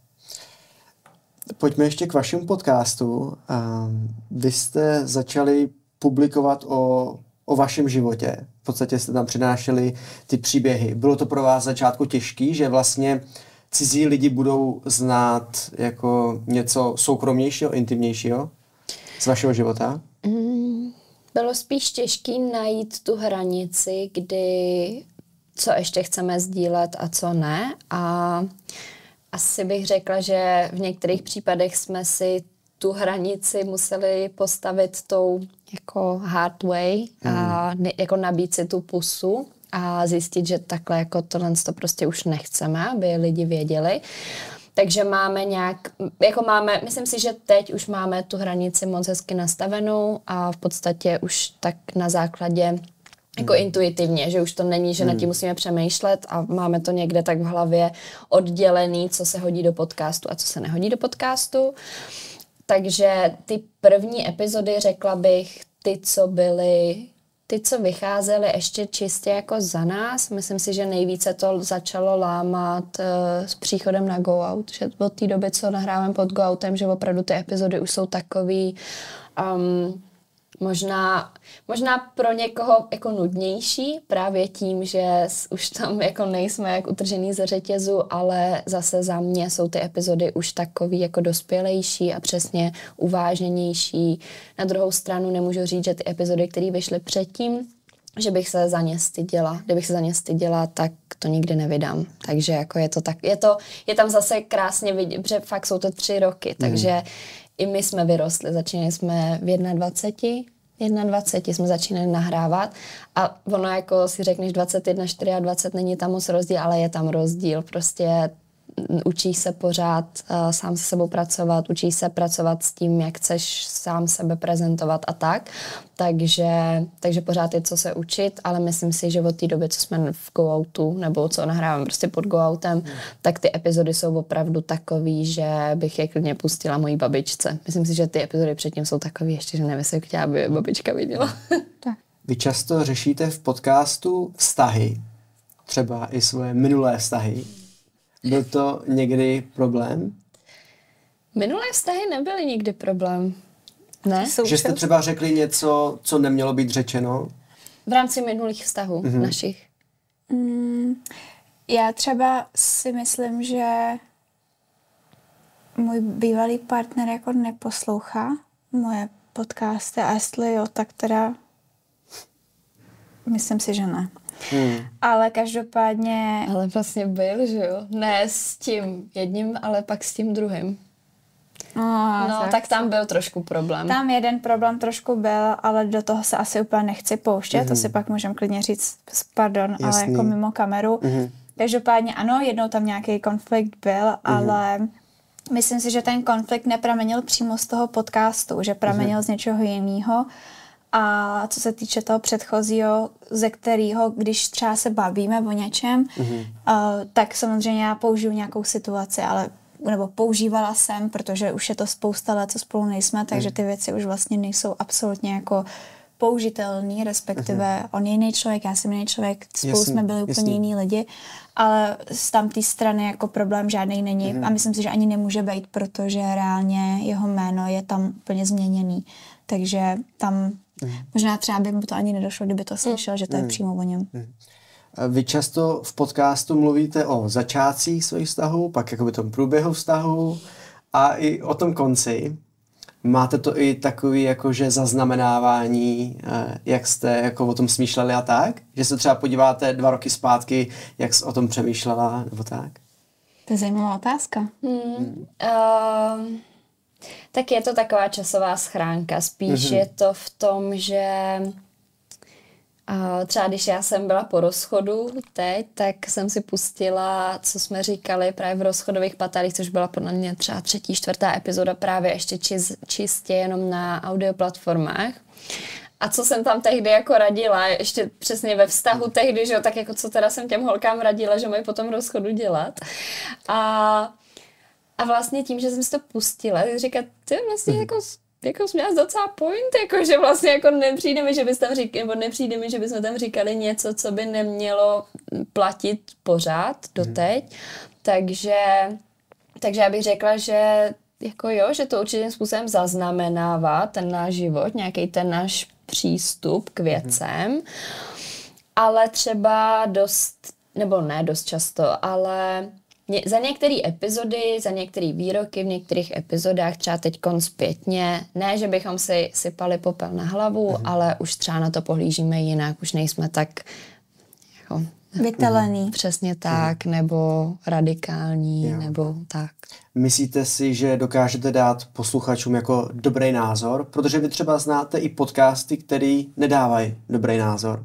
Pojďme ještě k vašemu podcastu. Um, vy jste začali publikovat o, o vašem životě. V podstatě jste tam přinášeli ty příběhy. Bylo to pro vás začátku těžký, že vlastně cizí lidi budou znát jako něco soukromnějšího, intimnějšího z vašeho života? Mm, bylo spíš těžký najít tu hranici, kdy co ještě chceme sdílet a co ne. A asi bych řekla, že v některých případech jsme si tu hranici museli postavit tou jako hard way a ne, jako nabít si tu pusu a zjistit, že takhle jako tohle to prostě už nechceme, aby lidi věděli. Takže máme nějak, jako máme, myslím si, že teď už máme tu hranici moc hezky nastavenou a v podstatě už tak na základě jako hmm. intuitivně, že už to není, že hmm. nad tím musíme přemýšlet a máme to někde tak v hlavě oddělený, co se hodí do podcastu a co se nehodí do podcastu. Takže ty první epizody, řekla bych, ty, co byly, ty, co vycházely ještě čistě jako za nás, myslím si, že nejvíce to začalo lámat uh, s příchodem na Go Out, že od té doby, co nahráváme pod Go Outem, že opravdu ty epizody už jsou takový um, Možná, možná pro někoho jako nudnější, právě tím, že už tam jako nejsme jak utržený ze řetězu, ale zase za mě jsou ty epizody už takový jako dospělejší a přesně uvážněnější. Na druhou stranu nemůžu říct, že ty epizody, které vyšly předtím, že bych se za ně styděla. Kdybych se za ně styděla, tak to nikdy nevydám. Takže jako je to tak, je to, je tam zase krásně vidět, že fakt jsou to tři roky, takže mm. i my jsme vyrostli, začínali jsme v jednadvaceti, jednadvaceti jsme začínali nahrávat a ono jako si řekneš dvacet jedna, dvacet čtyři není tam moc rozdíl, ale je tam rozdíl, prostě učíš se pořád uh, sám se sebou pracovat, učíš se pracovat s tím, jak chceš sám sebe prezentovat a tak. Takže, takže pořád je co se učit, ale myslím si, že od té doby, co jsme v Go Outu, nebo co nahrávám prostě pod Go Outem, mm. tak ty epizody jsou opravdu takový, že bych je klidně pustila mojí babičce. Myslím si, že ty epizody předtím jsou takový ještě, že nevím, jestli chtěla, aby babička viděla. Tak. Vy často řešíte v podcastu vztahy, třeba i svoje minulé vztahy. Byl to někdy problém? Minulé vztahy nebyly nikdy problém. Ne? Že jste třeba řekli něco, co nemělo být řečeno? V rámci minulých vztahů mm-hmm. našich. Mm, já třeba si myslím, že můj bývalý partner jako neposlouchá moje podcasty a jestli jo, tak teda myslím si, že ne. Hmm. Ale každopádně... Ale vlastně byl, že jo? Ne s tím jedním, ale pak s tím druhým. No, no tak, tak tam byl trošku problém. Tam jeden problém trošku byl, ale do toho se asi úplně nechci pouštět, mm-hmm. to si pak můžeme klidně říct, pardon, Jasný. ale jako mimo kameru. Mm-hmm. Každopádně ano, jednou tam nějaký konflikt byl, mm-hmm. ale myslím si, že ten konflikt nepramenil přímo z toho podcastu, že pramenil mm-hmm. z něčeho jiného. A co se týče toho předchozího, ze kterého, když třeba se bavíme o něčem, mm-hmm. uh, tak samozřejmě já použiju nějakou situaci, ale nebo používala jsem, protože už je to spousta let, co spolu nejsme, takže ty věci už vlastně nejsou absolutně jako použitelný, respektive uh-huh. on je jiný člověk, já jsem jiný člověk, spolu jasný, jsme byli úplně jasný. jiný lidi, ale z tamté strany jako problém žádný není uh-huh. a myslím si, že ani nemůže být, protože reálně jeho jméno je tam úplně změněný, takže tam uh-huh. možná třeba by mu to ani nedošlo, kdyby to slyšel, uh-huh. že to je uh-huh. přímo o něm. Uh-huh. Vy často v podcastu mluvíte o začátcích svých vztahů, pak jakoby tom průběhu vztahu a i o tom konci. Máte to i takový jakože zaznamenávání, jak jste jako o tom smýšleli a tak? Že se třeba podíváte dva roky zpátky, jak jsi o tom přemýšlela nebo tak? To je zajímavá otázka. Hmm. Hmm. Uh, tak je to taková časová schránka. Spíš mm-hmm. je to v tom, že Uh, třeba když já jsem byla po rozchodu teď, tak jsem si pustila, co jsme říkali právě v rozchodových patalích, což byla podle mě třeba třetí, čtvrtá epizoda právě ještě čist, čistě jenom na audioplatformách. A co jsem tam tehdy jako radila, ještě přesně ve vztahu tehdy, že jo, tak jako co teda jsem těm holkám radila, že mají po tom rozchodu dělat. A, a vlastně tím, že jsem si to pustila, tak říkat, ty vlastně jako jako jsi měla docela point, jako že vlastně jako nepřijde mi, že bys tam říkali, nebo nepřijde mi, že bychom tam říkali něco, co by nemělo platit pořád doteď. Mm. Takže, takže já bych řekla, že jako jo, že to určitým způsobem zaznamenává ten náš život, nějaký ten náš přístup k věcem, mm. ale třeba dost, nebo ne dost často, ale za některé epizody, za některé výroky v některých epizodách, třeba teď zpětně, ne, že bychom si sypali popel na hlavu, mm. ale už třeba na to pohlížíme jinak, už nejsme tak jako, vytelený. Přesně tak, mm. nebo radikální, jo. nebo tak. Myslíte si, že dokážete dát posluchačům jako dobrý názor? Protože vy třeba znáte i podcasty, které nedávají dobrý názor.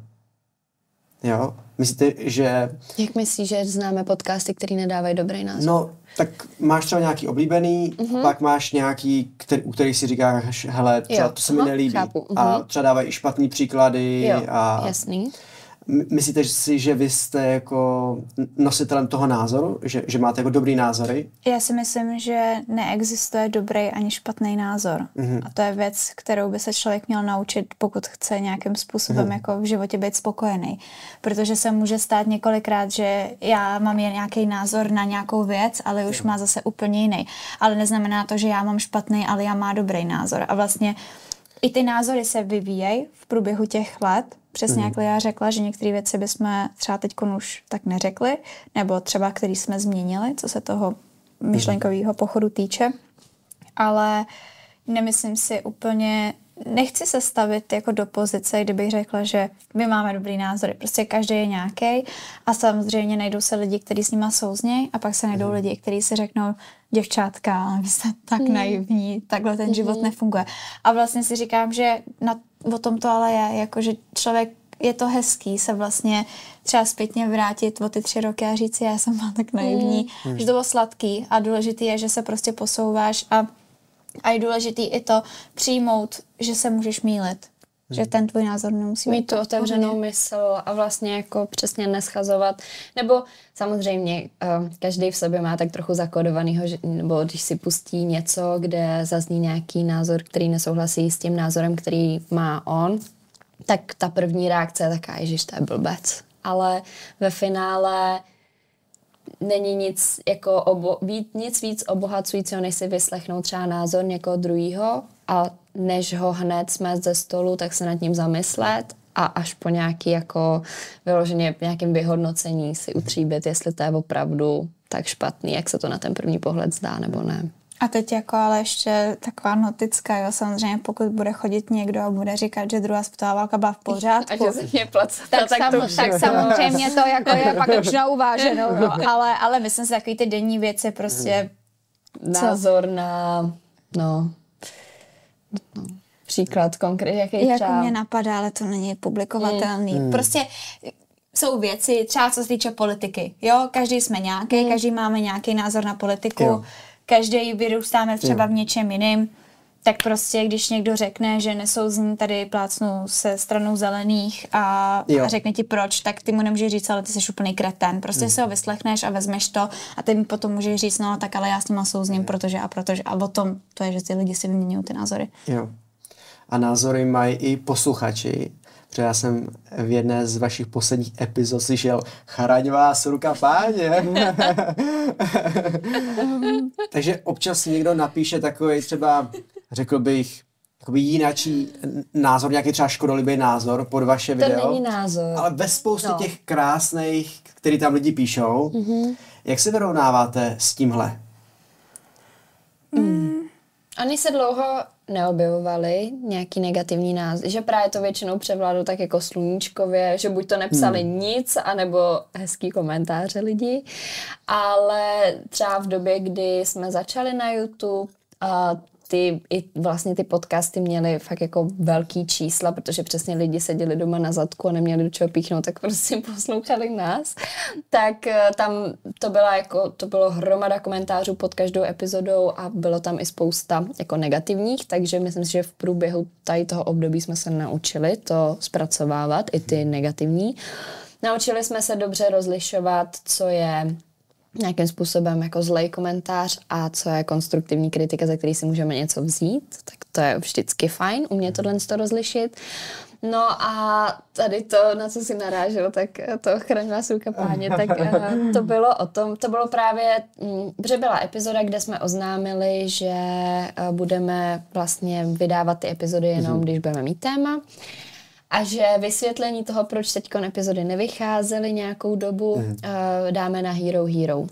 Jo? Myslíte, že... Jak myslíš, že známe podcasty, které nedávají dobrý názor? No, tak máš třeba nějaký oblíbený, uh-huh. pak máš nějaký, který, u kterých si říkáš, hele, třeba to se mi nelíbí. Chápu. Uh-huh. A třeba dávají i špatný příklady. Jo, a jasný. Myslíte si, že vy jste jako nositelem toho názoru? Že, že máte jako dobrý názory? Já si myslím, že neexistuje dobrý ani špatný názor. Mm-hmm. A to je věc, kterou by se člověk měl naučit, pokud chce nějakým způsobem mm-hmm. jako v životě být spokojený. Protože se může stát několikrát, že já mám jen nějaký názor na nějakou věc, ale už má zase úplně jiný. Ale neznamená to, že já mám špatný, ale já má dobrý názor. A vlastně i ty názory se vyvíjejí v průběhu těch let. Přesně mm. jak já řekla, že některé věci bychom třeba teď už tak neřekli, nebo třeba který jsme změnili, co se toho myšlenkového pochodu týče. Ale nemyslím si úplně, nechci se stavit jako do pozice, kdybych řekla, že my máme dobrý názory. Prostě každý je nějaký a samozřejmě najdou se lidi, kteří s nima souznějí a pak se najdou mm. lidi, kteří si řeknou, děvčátka, vy jste tak mm. naivní, takhle ten život mm. nefunguje. A vlastně si říkám, že na, o tom to ale je, jako že člověk je to hezký se vlastně třeba zpětně vrátit o ty tři roky a říct si, já jsem byla tak naivní, mm. že to bylo sladký a důležitý je, že se prostě posouváš a, a je důležitý i to přijmout, že se můžeš mýlit. Mm. Že ten tvůj názor nemusí mít tu otevřenou mysl a vlastně jako přesně neschazovat. Nebo samozřejmě každý v sobě má tak trochu zakodovanýho, nebo když si pustí něco, kde zazní nějaký názor, který nesouhlasí s tím názorem, který má on, tak ta první reakce je taková, ježiš, to je blbec. Ale ve finále není nic, jako obo, víc, nic víc obohacujícího, než si vyslechnout třeba názor někoho druhýho a než ho hned smést ze stolu, tak se nad ním zamyslet a až po nějaký jako vyloženě nějakým vyhodnocení si utříbit, jestli to je opravdu tak špatný, jak se to na ten první pohled zdá, nebo ne. A teď jako ale ještě taková notická, jo, samozřejmě pokud bude chodit někdo a bude říkat, že druhá světová válka byla v pořádku. A že se mě placata, tak, tak, sam, to tak samozřejmě to jako je pak už na uváženou, no, ale, ale myslím si, takový ty denní věci prostě... Názor co? na, no, no, příklad konkrétně, jaký jako třeba... mě napadá, ale to není publikovatelný. Mm. Prostě jsou věci, třeba co se týče politiky, jo, každý jsme nějaký, mm. každý máme nějaký názor na politiku, jo. Každý vyrůstáme třeba jo. v něčem jiným, tak prostě, když někdo řekne, že nesouzní tady plácnu se stranou zelených a, a řekne ti proč, tak ty mu nemůžeš říct, ale ty jsi úplný kretén. Prostě mm. si ho vyslechneš a vezmeš to a ty mi potom můžeš říct, no tak ale já s nima souzním, protože a protože a o tom to je, že ty lidi si vyměňují ty názory. Jo. A názory mají i posluchači. Protože já jsem v jedné z vašich posledních epizod slyšel chraň vás ruka páně. Takže občas někdo napíše takový třeba, řekl bych, takový jináčí názor, nějaký třeba škodolibý názor pod vaše video. To není názor. Ale ve spoustě no. těch krásných, který tam lidi píšou. Mm-hmm. Jak se vyrovnáváte s tímhle? Mm. Oni se dlouho neobjevovali nějaký negativní názor, že právě to většinou převládlo tak jako sluníčkově, že buď to nepsali hmm. nic, anebo hezký komentáře lidí, ale třeba v době, kdy jsme začali na YouTube, a ty, i vlastně ty podcasty měly fakt jako velký čísla, protože přesně lidi seděli doma na zadku a neměli do čeho píchnout, tak prostě poslouchali nás. Tak tam to byla jako, to bylo hromada komentářů pod každou epizodou a bylo tam i spousta jako negativních, takže myslím si, že v průběhu tady toho období jsme se naučili to zpracovávat, i ty negativní. Naučili jsme se dobře rozlišovat, co je nějakým způsobem jako zlej komentář a co je konstruktivní kritika, za který si můžeme něco vzít, tak to je vždycky fajn, umět tohle to rozlišit. No a tady to, na co si narážel, tak to chraň vás ruka páně, tak to bylo o tom, to bylo právě, protože byla epizoda, kde jsme oznámili, že budeme vlastně vydávat ty epizody jenom, když budeme mít téma. A že vysvětlení toho, proč teďkon epizody nevycházely nějakou dobu, mm. dáme na Hero Hero.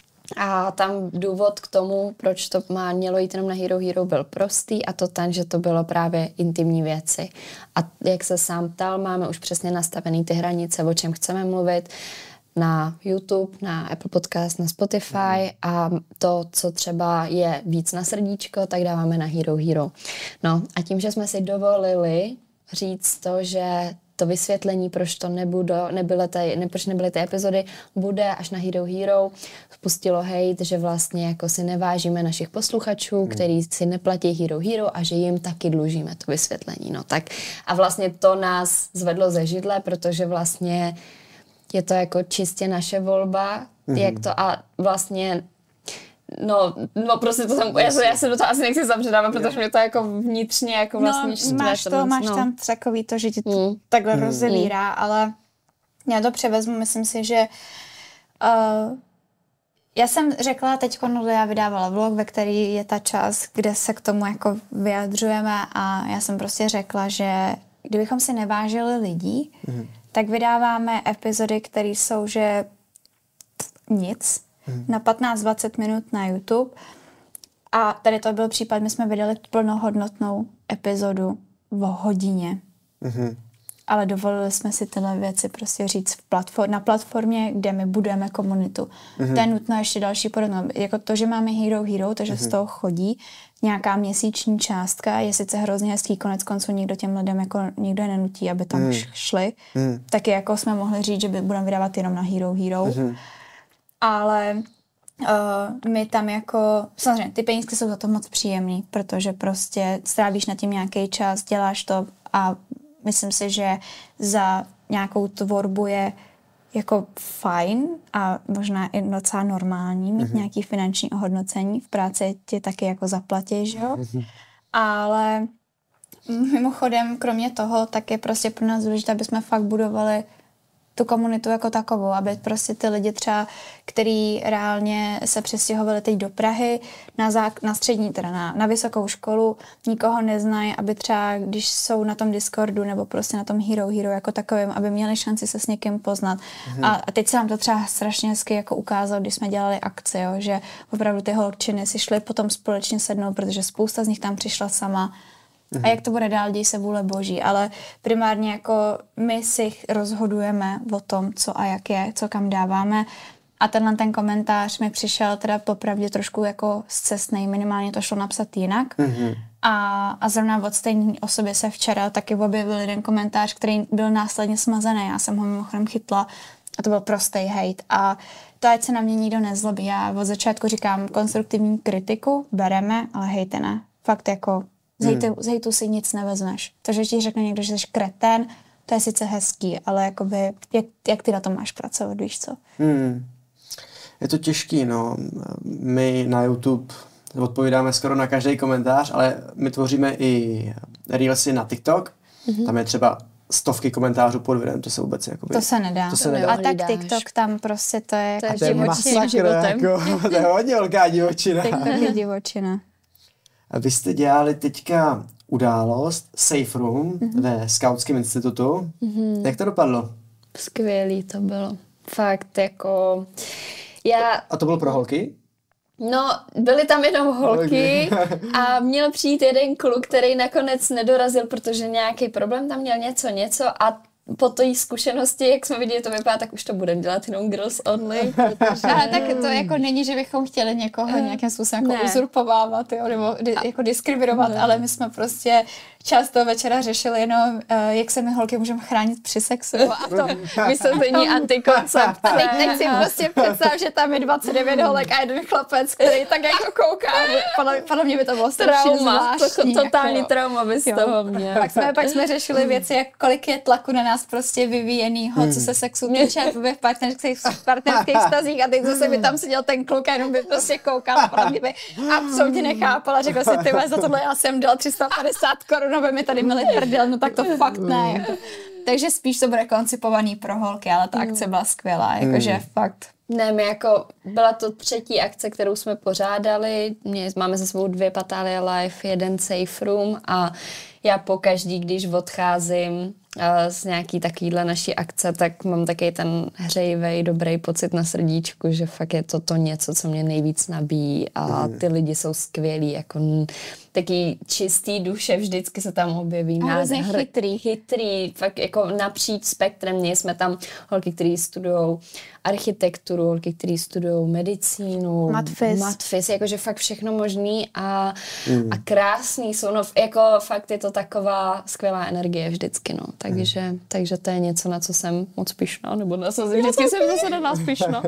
A tam důvod k tomu, proč to má mělo jít jenom na Hero Hero, byl prostý a to ten, že to bylo právě intimní věci. A jak se sám ptal, máme už přesně nastavený ty hranice, o čem chceme mluvit na YouTube, na Apple Podcast, na Spotify mm. a to, co třeba je víc na srdíčko, tak dáváme na Hero Hero. No a tím, že jsme si dovolili říct to, že to vysvětlení, proč to nebude, nebyly ty, ne, proč nebyly ty epizody, bude až na Hero Hero. Spustilo hejt, že vlastně jako si nevážíme našich posluchačů, hmm. který si neplatí Hero Hero a že jim taky dlužíme to vysvětlení. No tak a vlastně to nás zvedlo ze židle, protože vlastně je to jako čistě naše volba, hmm. jak to a vlastně No, no prostě to jsem, já se, já se do toho asi nechci zabředávat, protože mě to jako vnitřně jako vlastně no, štve. máš to, máš no. tam takový to, že ti to mm. takhle mm. rozevírá, mm. ale já to převezmu, myslím si, že uh, já jsem řekla teď, no, já vydávala vlog, ve který je ta část, kde se k tomu jako vyjadřujeme a já jsem prostě řekla, že kdybychom si nevážili lidí, mm. tak vydáváme epizody, které jsou, že nic, Hmm. na patnáct dvacet minut na YouTube. A tady to byl případ, my jsme vydali plnohodnotnou epizodu o hodině. Mm-hmm. Ale dovolili jsme si tyhle věci prostě říct v platform, na platformě, kde my budujeme komunitu. Mm-hmm. To je nutno ještě další porodnout. Jako to, že máme Hero Hero, takže mm-hmm. z toho chodí nějaká měsíční částka, je sice hrozně hezký, konec konců nikdo těm lidem jako nikdo je nenutí, aby tam mm. šli. Mm. Taky jako jsme mohli říct, že budeme vydávat jenom na Hero Hero. Mm-hmm. Ale uh, my tam jako, samozřejmě ty penízky jsou za to moc příjemný, protože prostě strávíš nad tím nějaký čas, děláš to a myslím si, že za nějakou tvorbu je jako fajn a možná i docela normální mít mm-hmm. nějaký finanční ohodnocení. V práci tě taky jako zaplatí, že jo? Mm-hmm. Ale mimochodem, kromě toho, tak je prostě pro nás důležité, aby jsme fakt budovali tu komunitu jako takovou, aby prostě ty lidi třeba, který reálně se přestěhovali teď do Prahy na, zák- na střední, teda na, na vysokou školu, nikoho neznají, aby třeba, když jsou na tom Discordu nebo prostě na tom Hero Hero jako takovým, aby měli šanci se s někým poznat. Mhm. A, a teď se nám to třeba strašně hezky jako ukázalo, když jsme dělali akci, jo, že opravdu ty holčiny si šly potom společně sednout, protože spousta z nich tam přišla sama. A jak to bude dál, děj se vůle boží, ale primárně jako my si rozhodujeme o tom, co a jak je, co kam dáváme. A tenhle ten komentář mi přišel teda popravdě trošku jako zcestnej, minimálně to šlo napsat jinak. Mm-hmm. A, a zrovna od stejné osoby se včera taky objevil jeden komentář, který byl následně smazaný. Já jsem ho mimochodem chytla a to byl prostý hate. A to, ať se na mě nikdo nezlobí. Já od začátku říkám, konstruktivní kritiku bereme, ale hejte ne. Fakt jako Z hejtu, hmm. z hejtu si nic nevezmeš. To, že ti řekne někdo, že jsi kretén, to je sice hezký, ale jakoby, jak, jak ty na tom máš pracovat, víš co? Hmm. Je to těžký, no. My na YouTube odpovídáme skoro na každý komentář, ale my tvoříme i reelsy na TikTok. Mm-hmm. Tam je třeba stovky komentářů pod videem, to se vůbec jakoby... To se nedá. To se nedá. A tak TikTok tam prostě to je... To je, to je divočiným životem. Jako, to je hodně velká divočina. TikTok je divočina. A vy jste dělali teďka událost Safe Room mm-hmm. ve Skautském institutu. Mm-hmm. Jak to dopadlo? Skvělý to bylo. Fakt jako... Já... A to bylo pro holky? No, byly tam jenom holky a měl přijít jeden kluk, který nakonec nedorazil, protože nějaký problém tam měl něco, něco a po té zkušenosti, jak jsme viděli, to vypadá, tak už to budeme dělat jenom girls only. Protože... Ale tak to jako není, že bychom chtěli někoho nějakým způsobem jako uzurpovávat, jo, nebo di- jako diskriminovat, ne. Ale my jsme prostě často večera řešili jenom, uh, jak se my holky můžeme chránit při sexu. A to vysvětlení antikoncept. A teď, teď si prostě představ, že tam je dvacet devět holek a jeden chlapec, který tak jako kouká. Podle, podle mě by to bylo strašně zvláštní. To, totální jako, trauma by z toho měl. Pak jsme, pak jsme řešili věci, jak kolik je tlaku na nás prostě vyvíjenýho, hmm. co se sexu týče v partnerských, partnerských vztazích a teď zase by tam seděl ten kluk a jenom by prostě koukal a podle mě by absolutně nechápala. Řekl si, ty za tohle já jsem dal tři sta padesát korun, aby mi tady měli prdel, no tak to fakt ne. Jako. Takže spíš to bude koncipovaný pro holky, ale ta akce byla skvělá, jakože hmm. fakt. Ne, my jako, byla to třetí akce, kterou jsme pořádali, mě, máme za sebou dvě Patálie Live, jeden Safe Room a já pokaždý, když odcházím z nějaký takovýhle naší akce, tak mám taky ten hřejivej, dobrý pocit na srdíčku, že fakt je to to něco, co mě nejvíc nabíjí a ty lidi jsou skvělí, jako taky čistý duše vždycky se tam objeví. A hrozně chytrý. Chytrý, fakt jako napříč spektrem. Měli jsme tam holky, které studují architekturu, holky, které studují medicínu, matfis, matfis jakože fakt všechno možný a, mm. a krásný jsou, no jako fakt je to taková skvělá energie vždycky, no. Takže, mm. takže to je něco, na co jsem moc pyšná, nebo na co vždycky jsem zase na nás pyšná.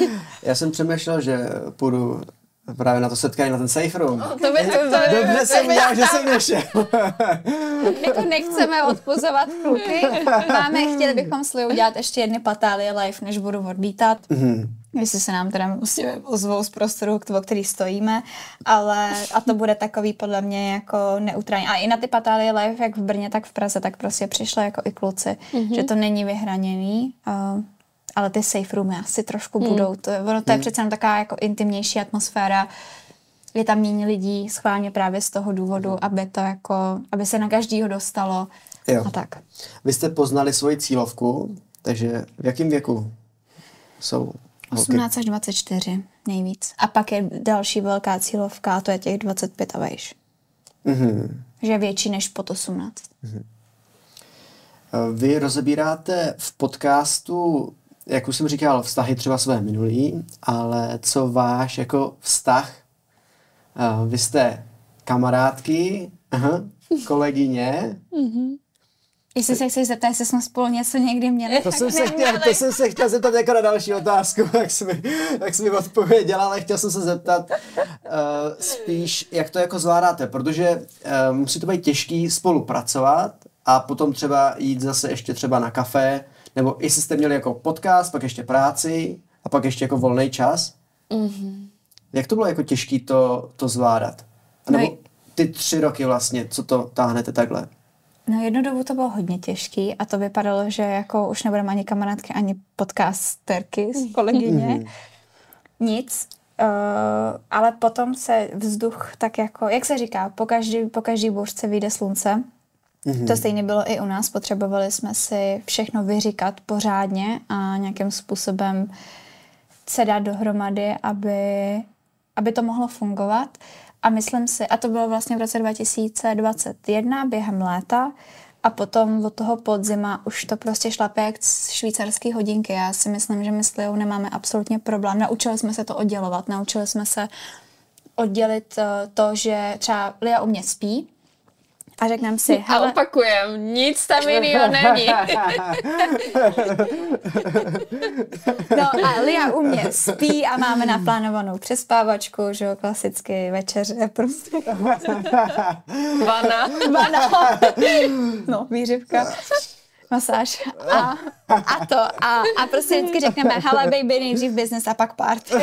Já jsem přemýšlel, že půjdu právě na to setkání, na ten Safe Room. No, to by to, to, Dobře jsem dělal, že jsem nešel. My to nechceme odpozovat kluky. Máme, chtěli bychom s Liou udělat ještě jedny Patálie Live, než budu odlítat. Mm-hmm. Jestli se nám teda musíme ozvou z prostoru, o který stojíme, ale a to bude takový podle mě jako neutrální. A i na ty Patálie Live, jak v Brně, tak v Praze, tak prostě přišli jako i kluci, mm-hmm. že to není vyhraněný. Uh, ale ty safe roomy asi trošku hmm. budou. To, ono to je hmm. přece jenom taková jako intimnější atmosféra. Je tam méně lidí schválně právě z toho důvodu, aby to jako, aby se na každýho dostalo. Jo. A tak. Vy jste poznali svoji cílovku, takže v jakém věku jsou holky? osmnáct až dvacet čtyři nejvíc. A pak je další velká cílovka, to je těch dvacet pět a vejš. Mm-hmm. že je větší než pod osmnáct. Mm-hmm. Vy rozebíráte v podcastu, jak už jsem říkal, vztahy třeba své minulý, ale co váš jako vztah? Vy jste kamarádky, aha, kolegyně. Mm-hmm. Jestli se chceš zeptat, jestli jsme spolu něco někdy měli, to jsem, se chtěl, to jsem se chtěl zeptat jako na další otázku, jak jsi mi, jak jsi mi odpověděla, ale chtěl jsem se zeptat uh, spíš, jak to jako zvládáte, protože uh, musí to být těžký spolupracovat a potom třeba jít zase ještě třeba na kafe, nebo jestli jste měli jako podcast, pak ještě práci a pak ještě jako volný čas. Mm-hmm. Jak to bylo jako těžký to, to zvládat? A nebo no, ty tři roky vlastně, co to táhnete takhle? No jednu dobu to bylo hodně těžký a to vypadalo, že jako už nebudeme ani kamarádky, ani podcasterky z kolegyně. Mm. Nic. Uh, ale potom se vzduch tak jako, jak se říká, po každý, po každý bouřce vyjde slunce. Mm-hmm. To stejně bylo i u nás. Potřebovali jsme si všechno vyříkat pořádně a nějakým způsobem se dát dohromady, aby, aby to mohlo fungovat. A myslím si, a to bylo vlastně v roce dva tisíce dvacet jedna během léta a potom od toho podzima už to prostě šlape jak švýcarský hodinky. Já si myslím, že my s Liou nemáme absolutně problém. Naučili jsme se to oddělovat, naučili jsme se oddělit to, že třeba Lia u mě spí a řekneme si, hele... A opakujem, nic tam jinýho není. No a Lia u mě spí a máme naplánovanou přespávačku, že jo, klasicky večeře, prostě. Vana. Vana. No, výřivka. Masáž. A, a to. A, a prostě vždycky řekneme, hele baby, nejdřív business a pak party.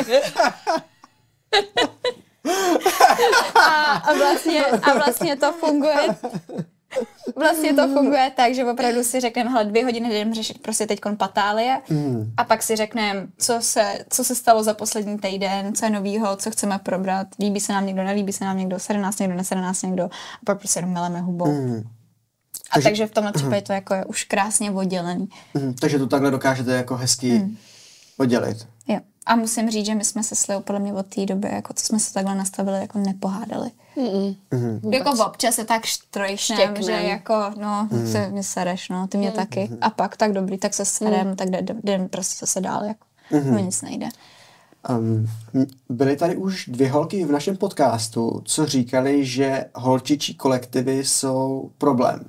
A, a, vlastně, a vlastně to funguje vlastně to funguje tak, že opravdu si řekneme, hele, dvě hodiny jdeme řešit prostě teďkon patálie mm. a pak si řekneme, co se, co se stalo za poslední týden, co je novýho, co chceme probrat, líbí se nám někdo, nelíbí se nám někdo, sede nás někdo, nesede nás někdo a pak prostě meleme hubou. Mm. A takže, takže v tomhle případě mm. to jako je už krásně oddělený. Mm. Takže to takhle dokážete jako hezky mm. oddělit. Jo. A musím říct, že my jsme se s Liou podle mě od té doby, jako co jsme se takhle nastavili, jako nepohádali. Mm. Mm. Jako občas se tak štrojšnem, že jako, no, mm. ty mě sereš, no, ty mě mm. taky. A pak tak dobrý, tak se serem, mm. tak jdem prostě zase dál, jako, mm. mi nic nejde. Um, byly tady už dvě holky v našem podcastu, co říkali, že holčičí kolektivy jsou problém.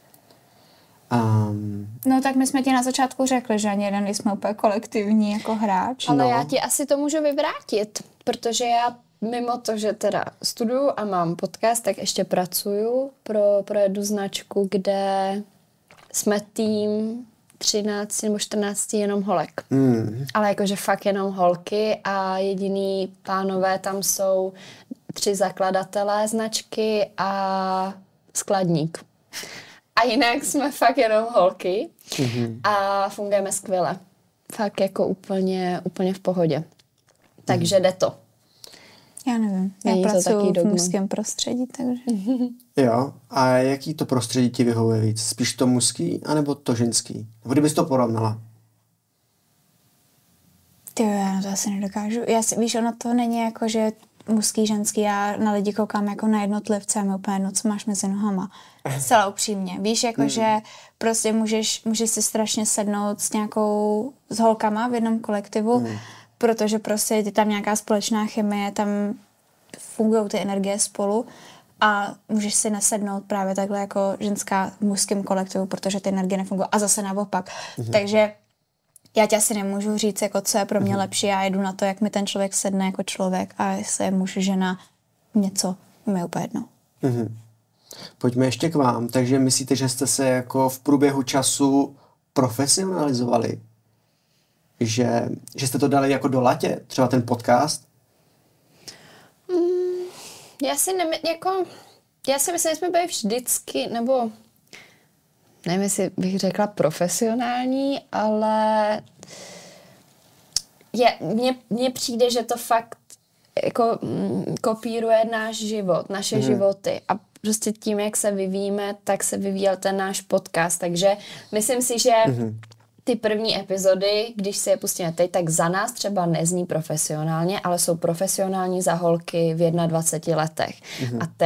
Um, no tak my jsme ti na začátku řekli, že ani jeden jsme úplně kolektivní jako hráč. Ale no. já ti asi to můžu vyvrátit, protože já mimo to, že teda studuju a mám podcast, tak ještě pracuju pro, pro jednu značku, kde jsme tým třináct nebo čtrnáct jenom holek. Mm. Ale jakože fakt jenom holky a jediný pánové tam jsou tři zakladatelé značky a skladník. A jinak jsme fakt jenom holky mm-hmm. a fungujeme skvěle. Fakt jako úplně, úplně v pohodě. Takže mm. jde to. Já nevím. Já Není pracuji v mužském prostředí, takže... Jo. A jaký to prostředí ti vyhovuje víc? Spíš to mužský, anebo to ženský? Nebo kdybys to porovnala? Ty já na to asi nedokážu. Já si, víš, ono to není jako, že mužský, ženský, já na lidi koukám jako na jednotlivce a mi úplně jedno, co máš mezi nohama. Zcela upřímně. Víš, jako, mm. že prostě můžeš, můžeš si strašně sednout s nějakou, s holkama v jednom kolektivu, mm. protože prostě je tam nějaká společná chemie, tam fungují ty energie spolu a můžeš si nesednout právě takhle jako ženská v mužském kolektivu, protože ty energie nefungují a zase naopak. Mm. Takže já tě asi nemůžu říct, jako, co je pro mě mm. lepší. Já jedu na to, jak mi ten člověk sedne jako člověk a jestli je muž, žena, něco, mi je úplně jedno. Mm. Pojďme ještě k vám. Takže myslíte, že jste se jako v průběhu času profesionalizovali? Že, že jste to dali jako do latě? Třeba ten podcast? Mm, já si nemysl, jako, já si myslím, že jsme byli vždycky, nebo nevím, jestli bych řekla profesionální, ale je, mně, mně přijde, že to fakt jako mm, kopíruje náš život, naše mm. životy a prostě tím, jak se vyvíjíme, tak se vyvíjel ten náš podcast, takže myslím si, že mm. ty první epizody, když si je pustíme teď, tak za nás třeba nezní profesionálně, ale jsou profesionální za holky v dvaceti jedné letech. Mm. A teď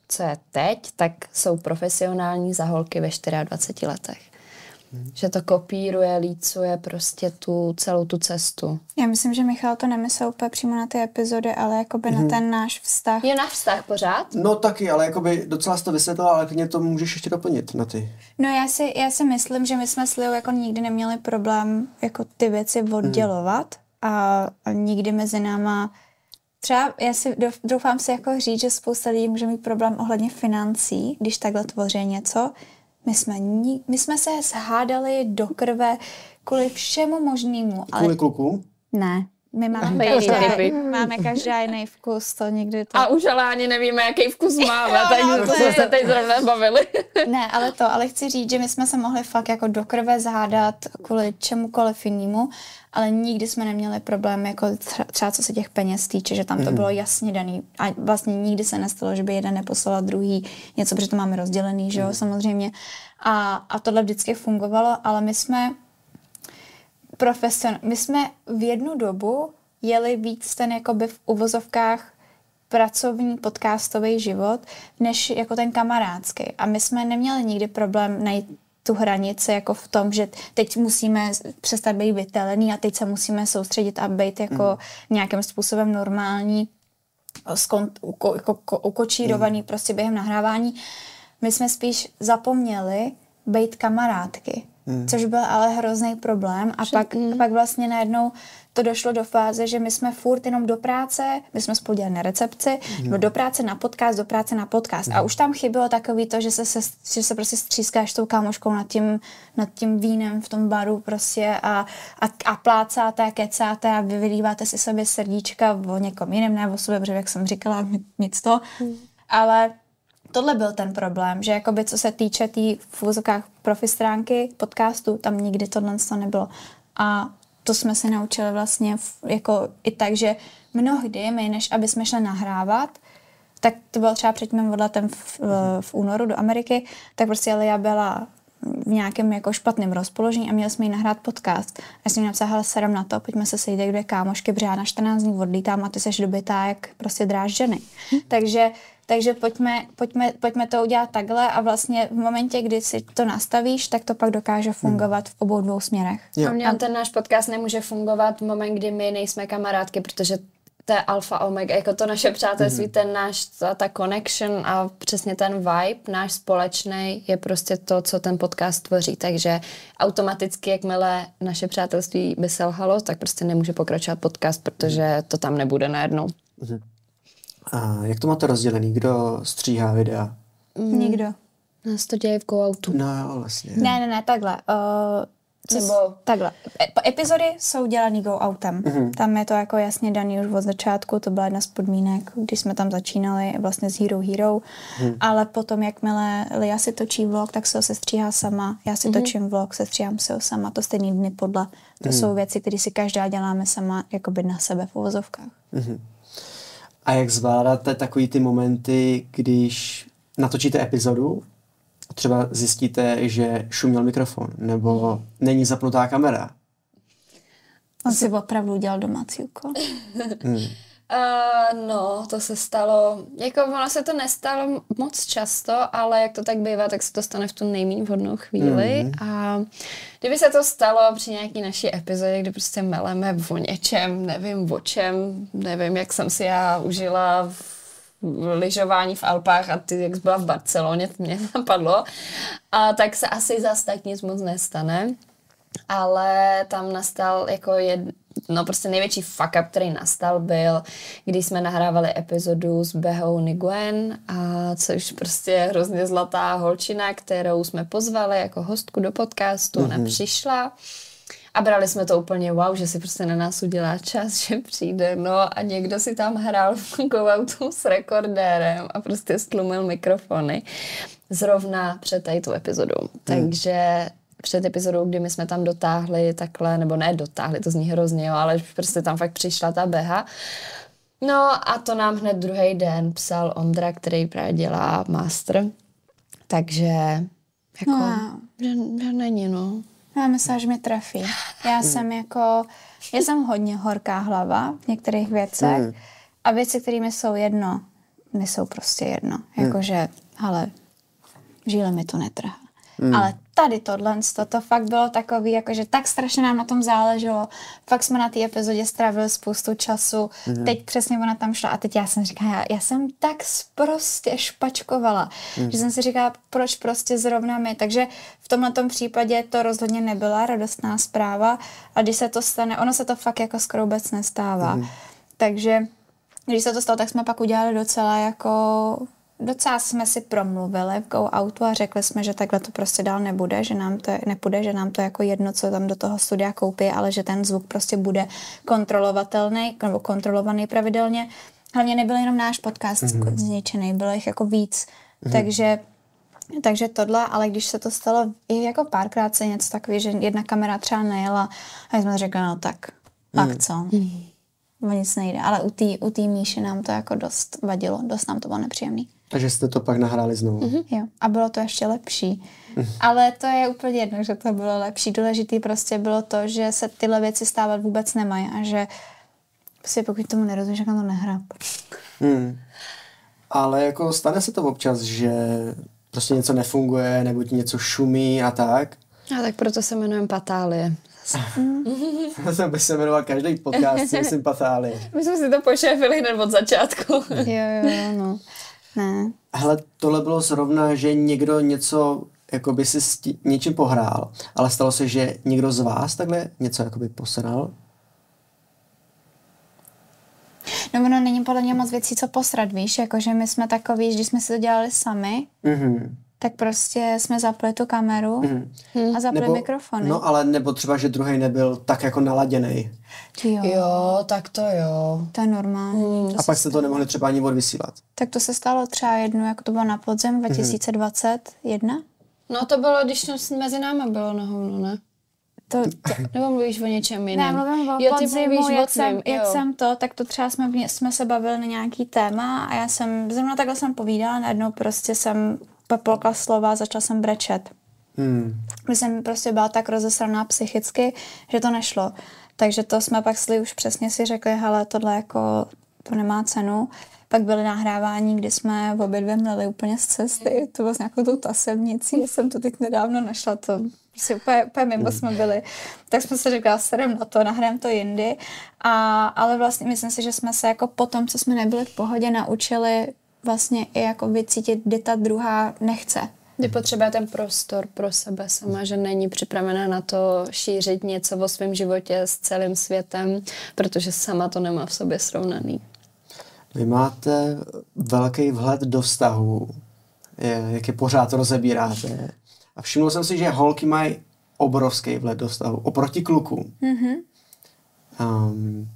co je teď, tak jsou profesionální za holky ve dvaceti čtyřech letech. Hmm. Že to kopíruje, lícuje prostě tu celou tu cestu. Já myslím, že Michal to nemyslel úplně přímo na ty epizody, ale jakoby hmm. na ten náš vztah. Je náš vztah pořád? No taky, ale jakoby docela jsi to vysvětlila, ale klidně to můžeš ještě doplnit na ty. No já si, já si myslím, že my jsme s Liou jako nikdy neměli problém jako ty věci oddělovat hmm. a, a nikdy mezi náma třeba, já si doufám si jako říct, že spousta lidí může mít problém ohledně financí, když takhle tvoří něco. My jsme, my jsme se shádali do krve kvůli všemu možnému. Ale... Kvůli kluku? Ne. My máme, každá, máme každá jiný vkus, to nikdy to... A už ale ani nevíme, jaký vkus máme, takže to jsme se teď zrovna bavili. Ne, ale to, ale chci říct, že my jsme se mohli fakt jako do krve zhádat kvůli čemukoliv jinému, ale nikdy jsme neměli problém, jako třeba co se těch peněz týče, že tam to bylo jasně daný. A vlastně nikdy se nestalo, že by jeden neposlal druhý něco, protože to máme rozdělený, že jo, samozřejmě. A, a tohle vždycky fungovalo, ale my jsme profesion... My jsme v jednu dobu jeli víc ten jakoby v uvozovkách pracovní podcastový život, než jako ten kamarádský. A my jsme neměli nikdy problém najít tu hranici jako v tom, že teď musíme přestat být vytelený a teď se musíme soustředit a být jako mm. nějakým způsobem normální, skont, uko, jako, ukočírovaný mm. prostě během nahrávání. My jsme spíš zapomněli být kamarádky. Hmm. Což byl ale hrozný problém a pak, hmm. pak vlastně najednou to došlo do fáze, že my jsme furt jenom do práce, my jsme spolu dělali na recepci, hmm. do práce na podcast, do práce na podcast hmm. a už tam chybilo takový to, že se, se, že se prostě střískáš tou kámoškou nad tím, nad tím vínem v tom baru prostě a, a, a plácáte a kecáte a vy vylíváte si sobě srdíčka o někom jiném, ne o sobě, protože jak jsem říkala, nic to, hmm. ale tohle byl ten problém, že jakoby co se týče té tý v úvozovkách profi stránky podcastu, tam nikdy tohle to nebylo. A to jsme se naučili vlastně jako i tak, že mnohdy my, než aby jsme šli nahrávat, tak to bylo třeba před mým odletem v, v, v únoru do Ameriky, tak prostě Lia byla v nějakém jako špatném rozpoložení a měli jsme jí nahrát podcast. Já jsem jí napsala, hele, sedem na to, pojďme se sejít, kde kámošky, protože já na čtrnáct dní odlítám a ty seš dobytá jak prostě dráž ženy. takže Takže pojďme, pojďme, pojďme to udělat takhle a vlastně v momentě, kdy si to nastavíš, tak to pak dokáže fungovat v obou dvou směrech. A mě ten náš podcast nemůže fungovat v moment, kdy my nejsme kamarádky, protože to je alfa omega, jako to naše přátelství, mm. ten náš, ta, ta connection a přesně ten vibe, náš společný, je prostě to, co ten podcast tvoří. Takže automaticky, jakmile naše přátelství by selhalo, tak prostě nemůže pokračovat podcast, protože to tam nebude najednou. Mm. A jak to máte rozdělený? Kdo stříhá videa? Mm. Nikdo. Nás to děje v go-outu. No jo, vlastně. Ne, ne, ne, takhle. Uh, Nebo... Takhle. E- epizody jsou dělaný go-outem. Mm-hmm. Tam je to jako jasně daný už od začátku, to byla jedna z podmínek, když jsme tam začínali vlastně s Hero Hero, mm. ale potom, jakmile Lia si točí vlog, tak se ho sestříhá sama. Já si mm-hmm. točím vlog, sestříhám se ho sama. To stejný dny podle. To mm. jsou věci, které si každá děláme sama jakoby na sebe v uvozovkách. Mm-hmm. A jak zvládáte takový ty momenty, když natočíte epizodu, třeba zjistíte, že šuměl mikrofon, nebo není zapnutá kamera? On si opravdu udělal domácí úkol. hmm. uh, no, to se stalo, jako ono se to nestalo moc často, ale jak to tak bývá, tak se to stane v tu nejméně vhodnou chvíli. Hmm. A kdyby se to stalo při nějaký naší epizodě, kdy prostě meleme o něčem, nevím o čem, nevím, jak jsem si já užila v lyžování v Alpách a ty, jak jsi byla v Barceloně, to mě napadlo. A tak se asi zas tak nic moc nestane. Ale tam nastal jako jed, no prostě největší fuck up, který nastal, byl, když jsme nahrávali epizodu s Behou Nguyen, a což prostě je hrozně zlatá holčina, kterou jsme pozvali jako hostku do podcastu, mm-hmm. ona přišla. A brali jsme to úplně wow, že si prostě na nás udělá čas, že přijde, no a někdo si tam hrál v go-outu s rekordérem a prostě stlumil mikrofony zrovna před tady tu epizodu. Hmm. Takže před epizodou, kdy my jsme tam dotáhli takhle, nebo ne dotáhli, to zní hrozně, jo, ale prostě tam fakt přišla ta Beha. No a to nám hned druhý den psal Ondra, který právě dělá master. Takže jako, no. že, že není, no. Já myslím, že mě trefí. Já jsem jako, já jsem hodně horká hlava v některých věcech a věci, které mi jsou jedno, mi jsou prostě jedno. Jakože, ale žíle mi to netrhá. Hmm. Ale tady tohle, to, to fakt bylo takový, jakože tak strašně nám na tom záleželo. Fakt jsme na té epizodě strávili spoustu času. Hmm. Teď přesně ona tam šla a teď já jsem říkala, já, já jsem tak prostě špačkovala, hmm. že jsem si říkala, proč prostě zrovna my. Takže v tomhletom případě to rozhodně nebyla radostná zpráva a když se to stane, ono se to fakt jako skoro vůbec nestává. Hmm. Takže když se to stalo, tak jsme pak udělali docela jako... Docela jsme si promluvili v Go Outu a řekli jsme, že takhle to prostě dál nebude, že nám to nepůjde, že nám to jako jedno, co tam do toho studia koupí, ale že ten zvuk prostě bude kontrolovatelný nebo kontrolovaný pravidelně. Hlavně nebyl jenom náš podcast mm-hmm. zničený, bylo jich jako víc. Mm-hmm. Takže, takže tohle, ale když se to stalo i jako párkrát se něco takový, že jedna kamera třeba nejela a jsme řekli, no tak, pak mm. co? Mm. O nic nejde, ale u té u tý Míši nám to jako dost vadilo, dost nám to bylo nepříjemný. A že jste to pak nahráli znovu. Mm-hmm. Jo, a bylo to ještě lepší. Mm. Ale to je úplně jedno, že to bylo lepší. Důležitý prostě bylo to, že se tyhle věci stávat vůbec nemají a že prostě pokud tomu nerozumíš, tak na to nehrá. Mm. Ale jako stane se to občas, že prostě něco nefunguje, nebo ti něco šumí a tak. A tak proto se jmenujeme Patálie. Mm. To by se jmenoval každý podcast, myslím Patálie. My jsme si to pošéfili hned od začátku. jo, jo, no. Ne. Hele, tohle bylo zrovna, že někdo něco, jakoby si s tí, něčím pohrál, ale stalo se, že někdo z vás takhle něco jakoby posral? No ono není podle mě moc věcí, co posrat, víš, jakože my jsme takový, když jsme si to dělali sami, mm-hmm. tak prostě jsme zapli tu kameru mm-hmm. a zapli nebo, mikrofony. No ale nebo třeba, že druhý nebyl tak jako naladěnej. Jo. jo, tak to jo. To je normální. Mm, a pak jste to nemohli třeba ani odvysílat. Tak to se stalo třeba jednou, jako to bylo na podzem dva tisíce dvacet jedna. Mm-hmm. No to bylo, když to mezi náma bylo na hovno, ne? To, to... Nebo mluvíš o něčem jiném? Ne, mluvím o jo, podzimu, jak, jsem, jak jsem to, tak to třeba jsme, jsme se bavili na nějaký téma a já jsem, zrovna takhle jsem povídala, najednou prostě jsem popolkla slova a začala jsem brečet. Hmm. Když jsem prostě byla tak rozesraná psychicky, že to nešlo. Takže to jsme pak sli už přesně si řekli, hele, tohle jako, to nemá cenu. Pak byly nahrávání, kdy jsme v obě dvě mleli úplně z cesty. To bylo s nějakou tou tasemnicí, já jsem to teď nedávno našla, to prostě úplně, úplně mimo jsme byli. Tak jsme se řekli, serem na to, nahrám to jindy. A, ale vlastně myslím si, že jsme se jako potom, co jsme nebyli v pohodě, naučili vlastně i jako vycítit, kdy ta druhá nechce. Kdy potřebuje ten prostor pro sebe sama, že není připravená na to šířit něco o svém životě s celým světem, protože sama to nemá v sobě srovnaný. Vy máte velký vhled do vztahu, jak je pořád rozebíráte. A všiml jsem si, že holky mají obrovský vhled do vztahu oproti klukům. Mm-hmm. Um,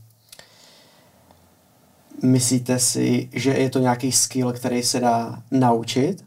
myslíte si, že je to nějaký skill, který se dá naučit?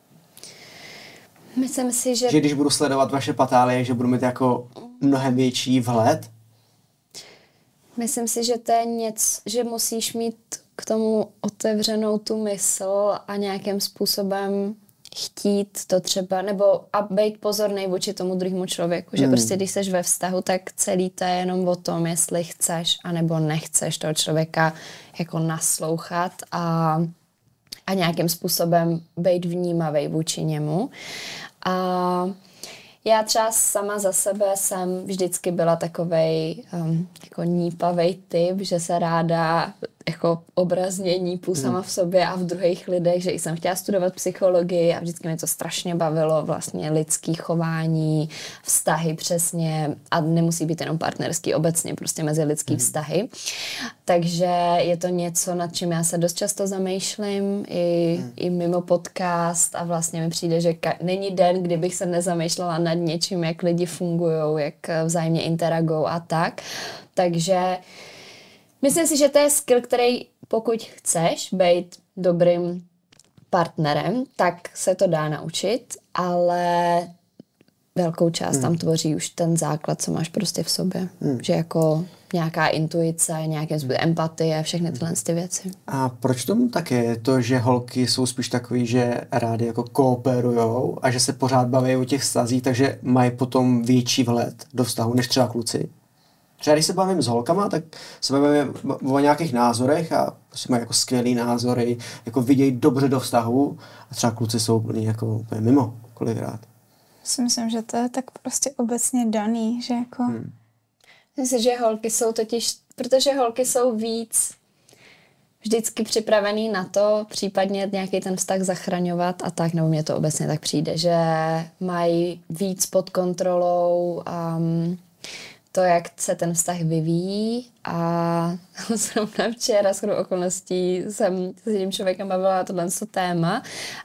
Myslím si, že... Že když budu sledovat vaše patálie, že budu mít jako mnohem větší vhled? Myslím si, že to je něco, že musíš mít k tomu otevřenou tu mysl a nějakým způsobem chtít to třeba, nebo a být pozorný vůči tomu druhému člověku, že hmm. prostě když jsi ve vztahu, tak celý to je jenom o tom, jestli chceš anebo nechceš toho člověka jako naslouchat a, a nějakým způsobem být vnímavý vůči němu. A já třeba sama za sebe jsem vždycky byla takovej um, jako nípavej typ, že se ráda jako obrazně nípu sama v sobě a v druhých lidech, že jsem chtěla studovat psychologii a vždycky mě to strašně bavilo, vlastně lidský chování, vztahy přesně a nemusí být jenom partnerský, obecně prostě mezi lidský hmm. vztahy. Takže je to něco, nad čím já se dost často zamýšlím i, hmm. i mimo podcast a vlastně mi přijde, že ka- není den, kdybych se nezamýšlela nad něčím, jak lidi fungujou, jak vzájemně interagujou a tak. Takže myslím si, že to je skill, který pokud chceš být dobrým partnerem, tak se to dá naučit, ale velkou část hmm. tam tvoří už ten základ, co máš prostě v sobě. Hmm. Že jako nějaká intuice, nějaké empatie, všechny tyhle ty věci. A proč tomu tak je? To, že holky jsou spíš takový, že rádi jako kooperujou a že se pořád baví o těch vztazích, takže mají potom větší vhled do vztahu než třeba kluci? Třeba když se bavím s holkama, tak se bavíme o nějakých názorech a prostě mají jako skvělý názory, jako vidějí dobře do vztahu a třeba kluci jsou úplně jako úplně mimo kolikrát. Si myslím, že to je tak prostě obecně daný, že jako... Hmm. Myslím, že holky jsou totiž, protože holky jsou víc vždycky připravený na to, případně nějaký ten vztah zachraňovat a tak, nebo mně to obecně tak přijde, že mají víc pod kontrolou um, to, jak se ten vztah vyvíjí a zrovna včera shodou okolností jsem s jedním člověkem bavila tohle téma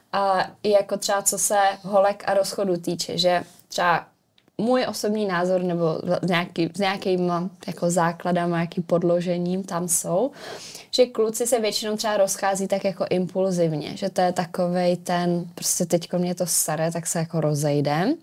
a i jako třeba co se holek a rozchodu týče, že třeba můj osobní názor nebo nějaký, s nějakýma jako základama, jaký podložením tam jsou, že kluci se většinou třeba rozchází tak jako impulzivně, že to je takovej ten, prostě teďko mě to staré, tak se jako rozejdem.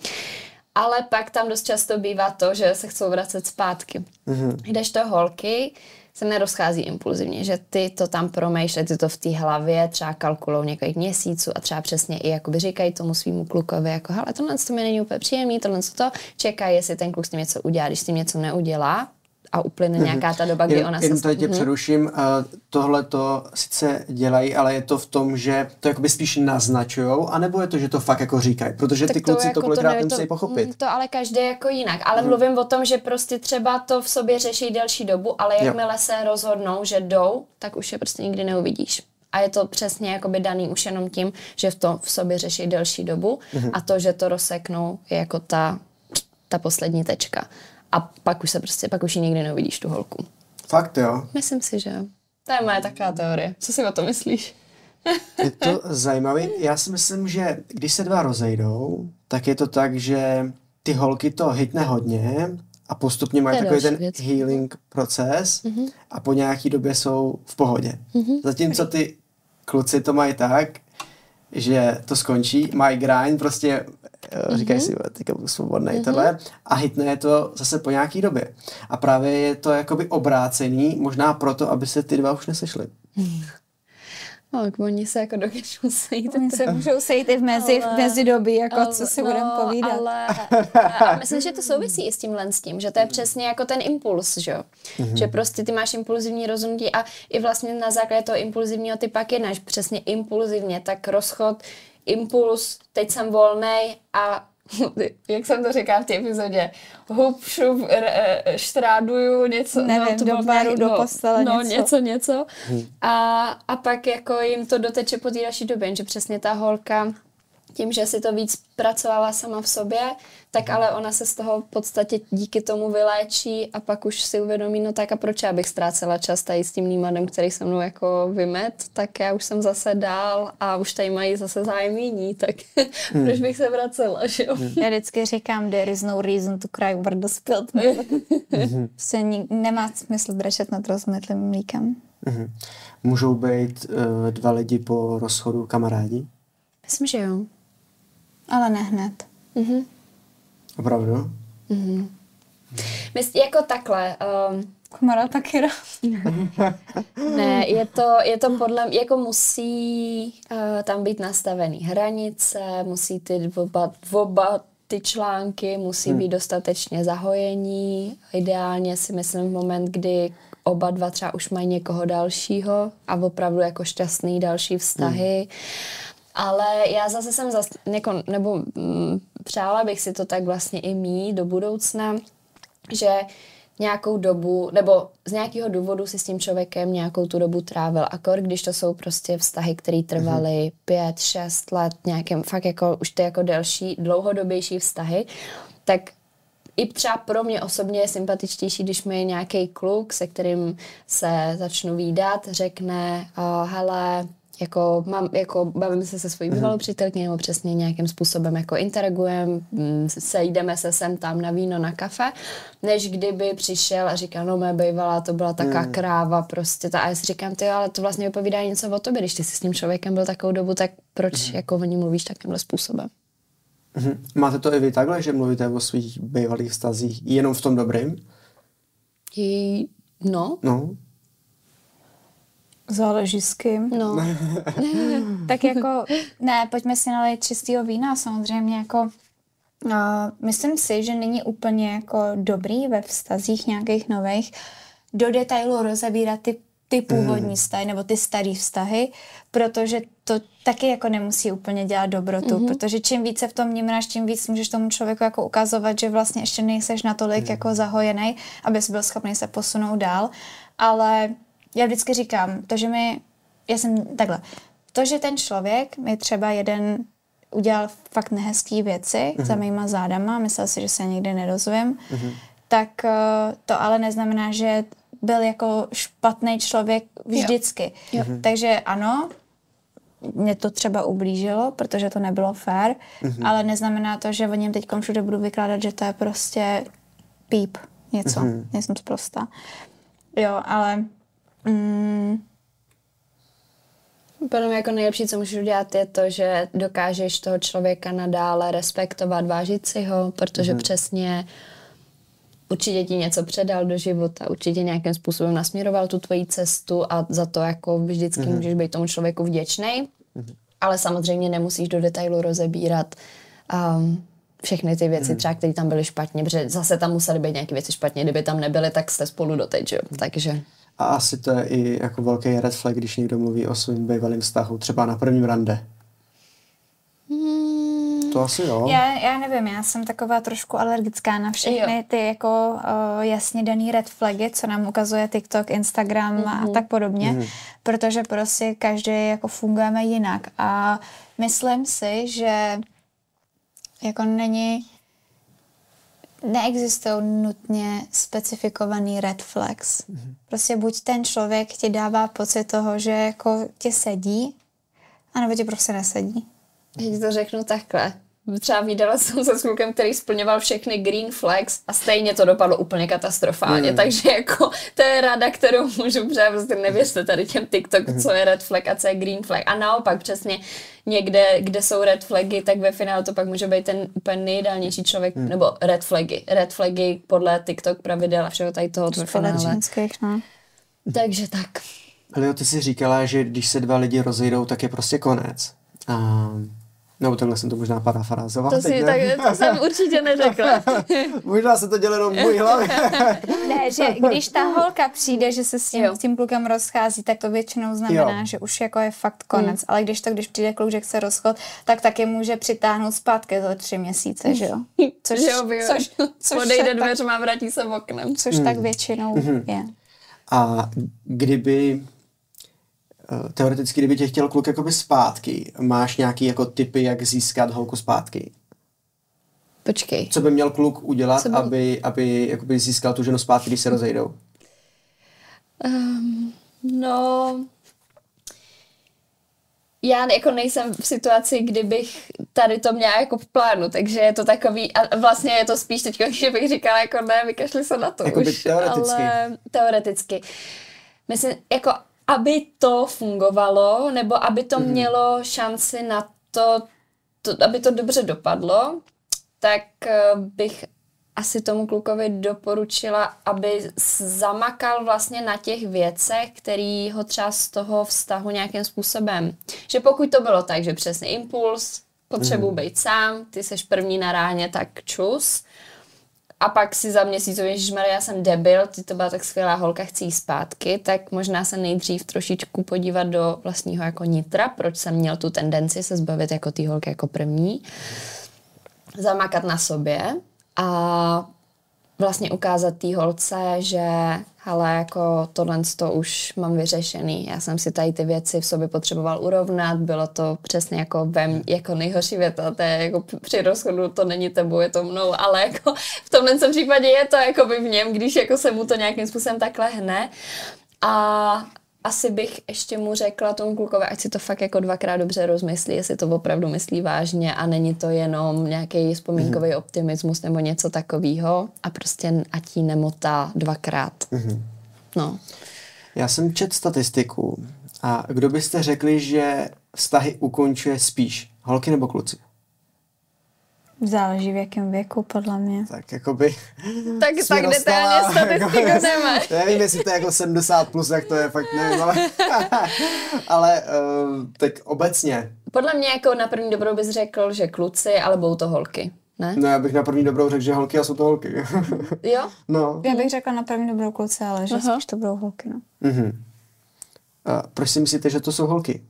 Ale pak tam dost často bývá to, že se chcou vracet zpátky. Mm-hmm. Kdežto holky se nerozchází impulzivně, že ty to tam promýšlej, ty to v té hlavě třeba kalkulou několik měsíců a třeba přesně i jakoby říkají tomu svýmu klukovi, jako hele, tohle to mi není úplně příjemný, tohle to, čekají, jestli ten kluk s tím něco udělá, když s tím něco neudělá a uplyne mm-hmm. nějaká ta doba, kdy jen, ona jen se... Jenom tě mm-hmm. přeruším, uh, tohle to sice dělají, ale je to v tom, že to jakoby spíš naznačujou, anebo je to, že to fakt jako říkají, protože tak ty kluci to, jako to kolikrát nemusí pochopit. To ale každý jako jinak, ale mm-hmm. mluvím o tom, že prostě třeba to v sobě řeší delší dobu, ale jakmile jo. se rozhodnou, že jdou, tak už je prostě nikdy neuvidíš. A je to přesně jakoby daný už jenom tím, že v to v sobě řeší delší dobu mm-hmm. a to, že to rozseknou, je jako ta, ta poslední tečka. A pak už se prostě, pak už ji nikdy neuvidíš, tu holku. Fakt jo? Myslím si, že to je moje taková teorie. Co si o to myslíš? Je to zajímavé. Já si myslím, že když se dva rozejdou, tak je to tak, že ty holky to hitne hodně a postupně mají takový ten věc. healing proces mm-hmm. a po nějaký době jsou v pohodě. Mm-hmm. Zatímco ty kluci to mají tak, že to skončí, mají grind, prostě mm-hmm. říkají si, teďka budu svobodnej mm-hmm. tohle a hitne je to zase po nějaký době. A právě je to jakoby obrácený, možná proto, aby se ty dva už nesešly. Mm. No, oni se jako dokážou sejít. Oni se můžou sejít i v mezi, ale, v mezidobí, jako ale, co si no, budeme povídat. Ale, a myslím, že to souvisí i s tímhle s tím, že to je přesně jako ten impuls, že jo? Mm-hmm. Že prostě ty máš impulzivní rozhodnutí a i vlastně na základě toho impulzivního ty pak jednáš přesně impulzivně, tak rozchod, impuls, teď jsem volnej a jak jsem to říkala v té epizodě, hup, šup, štráduju, něco, nevím, no, to do baru, do postele, no, něco. něco, něco. Hmm. A, a pak jako jim to doteče po té další době, že přesně ta holka, tím, že si to víc pracovala sama v sobě, tak ale ona se z toho v podstatě díky tomu vyléčí a pak už si uvědomí, no tak a proč já bych ztrácela čas tady s tím Nímadem, který se mnou jako vymet, tak já už jsem zase dál a už tady mají zase zájem jiní, tak hmm. proč bych se vracela, že jo? Já vždycky říkám, there is no reason to cry over the spilled milk. Prostě nemá smysl brečet nad rozmetlým mlíkem. Můžou být uh, dva lidi po rozchodu kamarádi? Myslím, že jo. Ale ne hned. Mhm. Opravdu? Mhm. Myslím, jako takhle. Um, Kamarád taky rád. ne, je to, je to podle, jako musí uh, tam být nastavený hranice, musí ty oba, oba ty články musí hmm. být dostatečně zahojení. Ideálně si myslím v moment, kdy oba dva třeba už mají někoho dalšího a opravdu jako šťastný další vztahy. Hmm. Ale já zase jsem zas, něko, nebo mm, přála bych si to tak vlastně i mít do budoucna, že nějakou dobu, nebo z nějakého důvodu si s tím člověkem nějakou tu dobu trávil. Akor, když to jsou prostě vztahy, které trvaly mm-hmm. pět, šest let, nějakým fakt jako už ty jako delší, dlouhodobější vztahy, tak i třeba pro mě osobně je sympatičtější, když mi nějaký kluk, se kterým se začnu vídat, řekne, uh, hele, jako, mám, jako bavím se se svojí bývalou přítelkyní nebo přesně nějakým způsobem jako interagujeme, sejdeme se sem tam na víno, na kafe, než kdyby přišel a říkal, no mé bývalá, to byla taká mm. kráva prostě. Ta, a já si říkám, ty, ale to vlastně vypovídá něco o tobě, když ty jsi s tím člověkem byl takovou dobu, tak proč mm. jako o ní mluvíš takovýmhle způsobem? Mm. Máte to i vy takhle, že mluvíte o svých bývalých vztazích jenom v tom dobrým? I, no. No. Záleží s kým. No. Tak jako, ne, pojďme si nalejt čistýho vína, samozřejmě jako Uh, myslím si, že není úplně jako dobrý ve vztazích nějakých nových do detailu rozebírat ty, ty původní mm. vztahy nebo ty starý vztahy, protože to taky jako nemusí úplně dělat dobrotu, mm-hmm. protože čím více v tom vnímáš, tím víc můžeš tomu člověku jako ukazovat, že vlastně ještě nejseš natolik mm. jako zahojený, abys byl schopný se posunout dál, ale já vždycky říkám, to, že mi, já jsem takhle, to, že ten člověk mi třeba jeden udělal fakt nehezký věci mm-hmm. za mýma zádama, myslel si, že se nikdy nedozvím, mm-hmm. tak uh, to ale neznamená, že byl jako špatný člověk vždycky. Jo. Jo. Takže ano, mě to třeba ublížilo, protože to nebylo fér, mm-hmm. ale neznamená to, že o něm teď všude budu vykládat, že to je prostě píp, něco. Mm-hmm. Nejsem sprostá. Jo, ale... Mm, Podle mě jako nejlepší, co můžeš udělat, je to, že dokážeš toho člověka nadále respektovat, vážit si ho, protože mm. přesně určitě ti něco předal do života, určitě nějakým způsobem nasměroval tu tvoji cestu a za to jako vždycky mm. můžeš být tomu člověku vděčnej, mm. ale samozřejmě nemusíš do detailu rozebírat um, všechny ty věci, mm. třeba, které tam byly špatně, protože zase tam musely být nějaké věci špatně, kdyby tam nebyly, tak jste spolu doteď, jo, takže... A asi to je i jako velký red flag, když někdo mluví o svým bývalým vztahu, třeba na prvním rande. Hmm. To asi jo. Já, já nevím, já jsem taková trošku alergická na všechny jo. ty jako uh, jasně daný red flagy, co nám ukazuje TikTok, Instagram mm-hmm. a tak podobně, mm-hmm. protože prostě každý jako fungujeme jinak a myslím si, že jako není... neexistují nutně specifikovaný red flags. Mm-hmm. Prostě buď ten člověk ti dává pocit toho, že jako ti sedí, anebo ti prostě nesedí. Já to řeknu takhle. Třeba viděla jsem se s klukem, který splňoval všechny green flags a stejně to dopadlo úplně katastrofálně. Mm. Takže jako to je rada, kterou můžu přát, prostě nevěřte tady těm TikTok, mm. co je red flag a co je green flag. A naopak přesně někde, kde jsou red flagy, tak ve finále to pak může být ten úplně nejideálnější člověk, mm. nebo red flagy. Red flagy podle TikTok pravidel a všeho tady toho ve finále. No. Takže tak. Ale ty jsi říkala, že když se dva lidi rozejdou, tak je prostě konec. Um... No, takhle jsem to možná parafrázoval. To, si, tak, to jsem určitě neřekla. Možná se to dělá jenom v můj hlavě. Ne, že když ta holka přijde, že se s tím, s tím klukem rozchází, tak to většinou znamená, jo. že už jako je fakt konec. Mm. Ale když to, když přijde kluk, že chce rozchod, tak taky může přitáhnout zpátky za tři měsíce, že jo? Což, jo, což, což odejde dveřma a vrátí se oknem. Což mm. tak většinou mm. je. A kdyby... Teoreticky, kdyby tě chtěl kluk jakoby zpátky, máš nějaký jako tipy, jak získat holku zpátky? Počkej. Co by měl kluk udělat, by... aby, aby jakoby získal tu ženu zpátky, když se rozejdou? Um, no... Já jako nejsem v situaci, kdybych tady to měla jako v plánu, takže je to takový, a vlastně je to spíš teď, že bych říkala jako ne, vykašli se na to jako už. Teoreticky. Ale teoreticky. Myslím, jako aby to fungovalo, nebo aby to mělo šanci na to, to, aby to dobře dopadlo, tak bych asi tomu klukovi doporučila, aby zamakal vlastně na těch věcech, který ho třeba z toho vztahu nějakým způsobem. Že pokud to bylo tak, že přesně impuls, potřebuji být sám, ty seš první na ráně, tak čus. A pak si za měsíc, ježišmarja, já jsem debil, ty to byla tak skvělá holka, chci jít zpátky, tak možná se nejdřív trošičku podívat do vlastního jako nitra, proč jsem měl tu tendenci se zbavit jako té holky jako první, zamakat na sobě a vlastně ukázat té holce, že hele, jako tohle to už mám vyřešený. Já jsem si tady ty věci v sobě potřeboval urovnat, bylo to přesně jako vem, jako nejhorší věta, to je jako při rozchodu to není tebou, je to mnou, ale jako v tomhle případě je to jako by v něm, když jako se mu to nějakým způsobem takhle hne. A asi bych ještě mu řekla tomu klukovi, ať si to fakt jako dvakrát dobře rozmyslí, jestli to opravdu myslí vážně a není to jenom nějaký vzpomínkový mm-hmm. optimismus nebo něco takového a prostě ať jí nemotá dvakrát. Mm-hmm. No. Já jsem četl statistiku a kdo byste řekli, že vztahy ukončuje spíš? Holky nebo kluci? Záleží v jakém věku, podle mě. Tak jakoby... Tak, tak detailně statistiku jako, nemáš. Nevím, jestli to je jako sedmdesát plus, jak to je, fakt nevím, ale... ale uh, tak obecně. Podle mě jako na první dobrou bys řekl, že kluci, ale budou to holky. ne? No já bych na první dobrou řekl, že holky a jsou to holky. Jo? No. Já bych řekla na první dobrou kluce, ale že Aha. spíš to budou holky, no. Mhm. A proč si myslíte, že to jsou holky?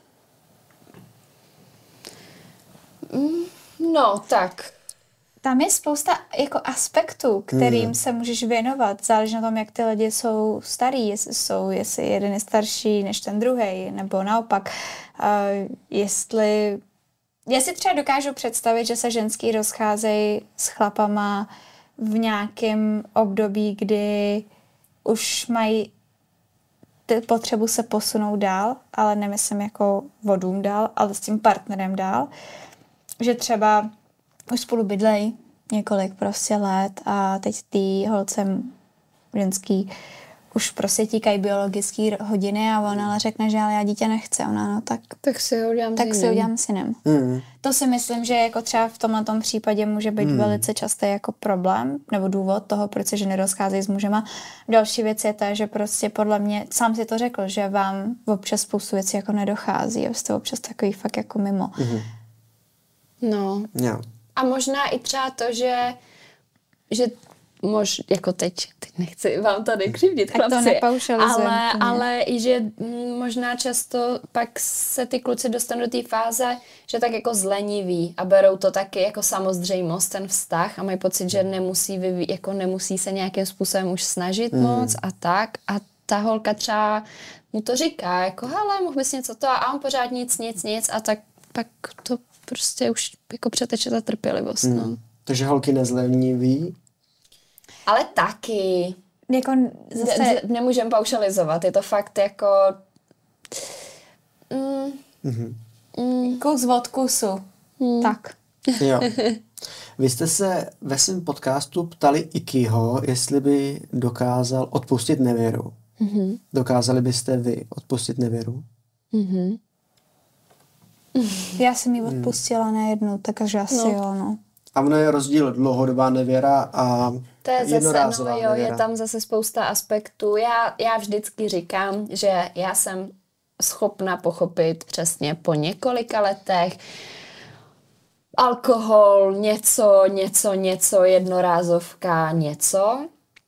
No, tak. Tam je spousta jako aspektů, kterým Hmm. se můžeš věnovat. Záleží na tom, jak ty lidi jsou starý, jestli jsou, jestli jeden je starší než ten druhej, nebo naopak. Uh, jestli... Já si třeba dokážu představit, že se ženský rozcházejí s chlapama v nějakém období, kdy už mají ty potřebu se posunout dál, ale nemyslím jako vodům dál, ale s tím partnerem dál. Že třeba už spolu bydlej několik prostě let a teď ty holcem ženský už prostě tíkají biologické hodiny a ona ale řekne, že ale já dítě nechce. Ona, no tak, Tak si ho udělám tak si synem. udělám synem. Mhm. To si myslím, že jako třeba v tomhle případě může být hmm. velice častý jako problém nebo důvod toho, proč se ženy rozcházejí s mužema. Další věc je ta, že prostě podle mě, sám si to řekl, že vám občas spoustu věcí jako nedochází a jste občas takový fakt jako mimo. Mhm. No. Jo. A možná i třeba to, že, že mož, jako teď, teď nechci vám tady křivdit, Tak to chlapci, nepaušalizujeme ale, úplně. ale i že mm, možná často pak se ty kluci dostanou do té fáze, že tak jako zleniví a berou to taky jako samozřejmost, ten vztah a mají pocit, že nemusí, vyví, jako nemusí se nějakým způsobem už snažit mm. moc a tak a ta holka třeba mu to říká, jako hele, mohl bys něco to a on pořád nic, nic, nic a tak pak to prostě už jako přeteče ta trpělivost, mm. no. Takže holky nezlevniví. Ale taky. Jako zase... Ne, nemůžeme paušalizovat, je to fakt jako... Mm, Mhm. mm, Kus od kusu. mm. Tak. Jo. Vy jste se ve svém podcastu ptali Ikiho, jestli by dokázal odpustit nevěru. Mm-hmm. Dokázali byste vy odpustit nevěru? Mm-hmm. Já jsem ji odpustila nejednou, takže asi No. jo, no. A ono je rozdíl dlouhodobá nevěra a To je zase, no jednorázová jo, nevěra. je tam zase spousta aspektů. Já, já vždycky říkám, že já jsem schopna pochopit přesně po několika letech alkohol, něco, něco, něco, jednorázovka, něco,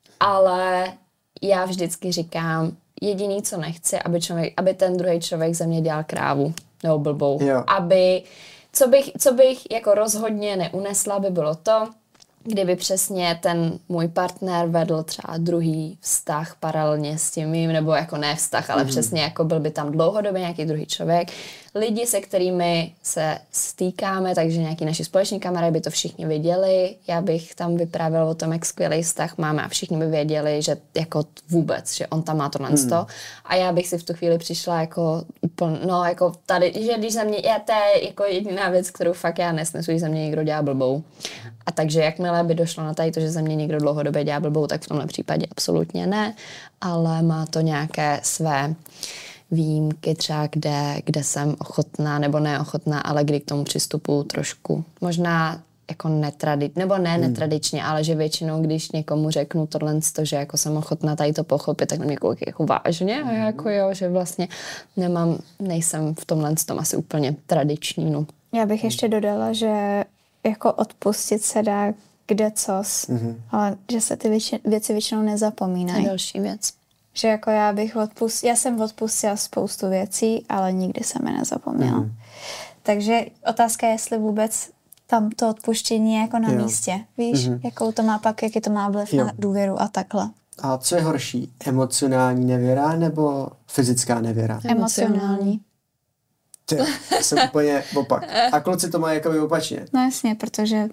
ale já vždycky říkám, jediný, co nechci, aby, člověk, aby ten druhý člověk ze mě dělal krávu nebo blbou. Jo. Aby, co bych, co bych jako rozhodně neunesla, by bylo to, kdyby přesně ten můj partner vedl třeba druhý vztah paralelně s tím mým, nebo jako ne vztah, ale mm. přesně jako byl by tam dlouhodobě nějaký druhý člověk. Lidi, se kterými se stýkáme, takže nějaký naši společní kamarádi by to všichni viděli. Já bych tam vyprávěla o tom, jak skvělý vztah máme a všichni by věděli, že jako vůbec, že on tam má tohle mm. a já bych si v tu chvíli přišla jako úplně, no jako tady, že když za mě, já to je jako jediná věc, kterou fakt já nesnesu, když za mě někdo dělá blbou. A takže jakmile by došlo na tady to, že za mě někdo dlouhodobě dělá blbou, tak v tomhle případě absolutně ne, ale má to nějaké své výjimky třeba, kde, kde jsem ochotná nebo neochotná, ale kdy k tomu přistupuju trošku možná jako netradičně, nebo ne hmm. netradičně, ale že většinou, když někomu řeknu tohle, že jako jsem ochotná tady to pochopit, tak na mě jako, jako vážně a jako jo, že vlastně nemám, nejsem v tomhle tom asi úplně tradiční, no. Já bych ještě dodala, že jako odpustit se dá kdecos, mm-hmm. ale že se ty větši, věci většinou nezapomínají. A další věc. Že jako já bych odpustila, já jsem odpustila spoustu věcí, ale nikdy jsem je nezapomněla. Mm-hmm. Takže otázka je, jestli vůbec tam to odpuštění je jako na jo. místě. Víš, mm-hmm. jakou to má pak, jaký to má vliv jo. na důvěru a takhle. A co je horší? Emocionální nevěra nebo fyzická nevěra? Emocionální. Ty, jsem úplně opak. A kluci to mají jako opačně. No jasně, protože...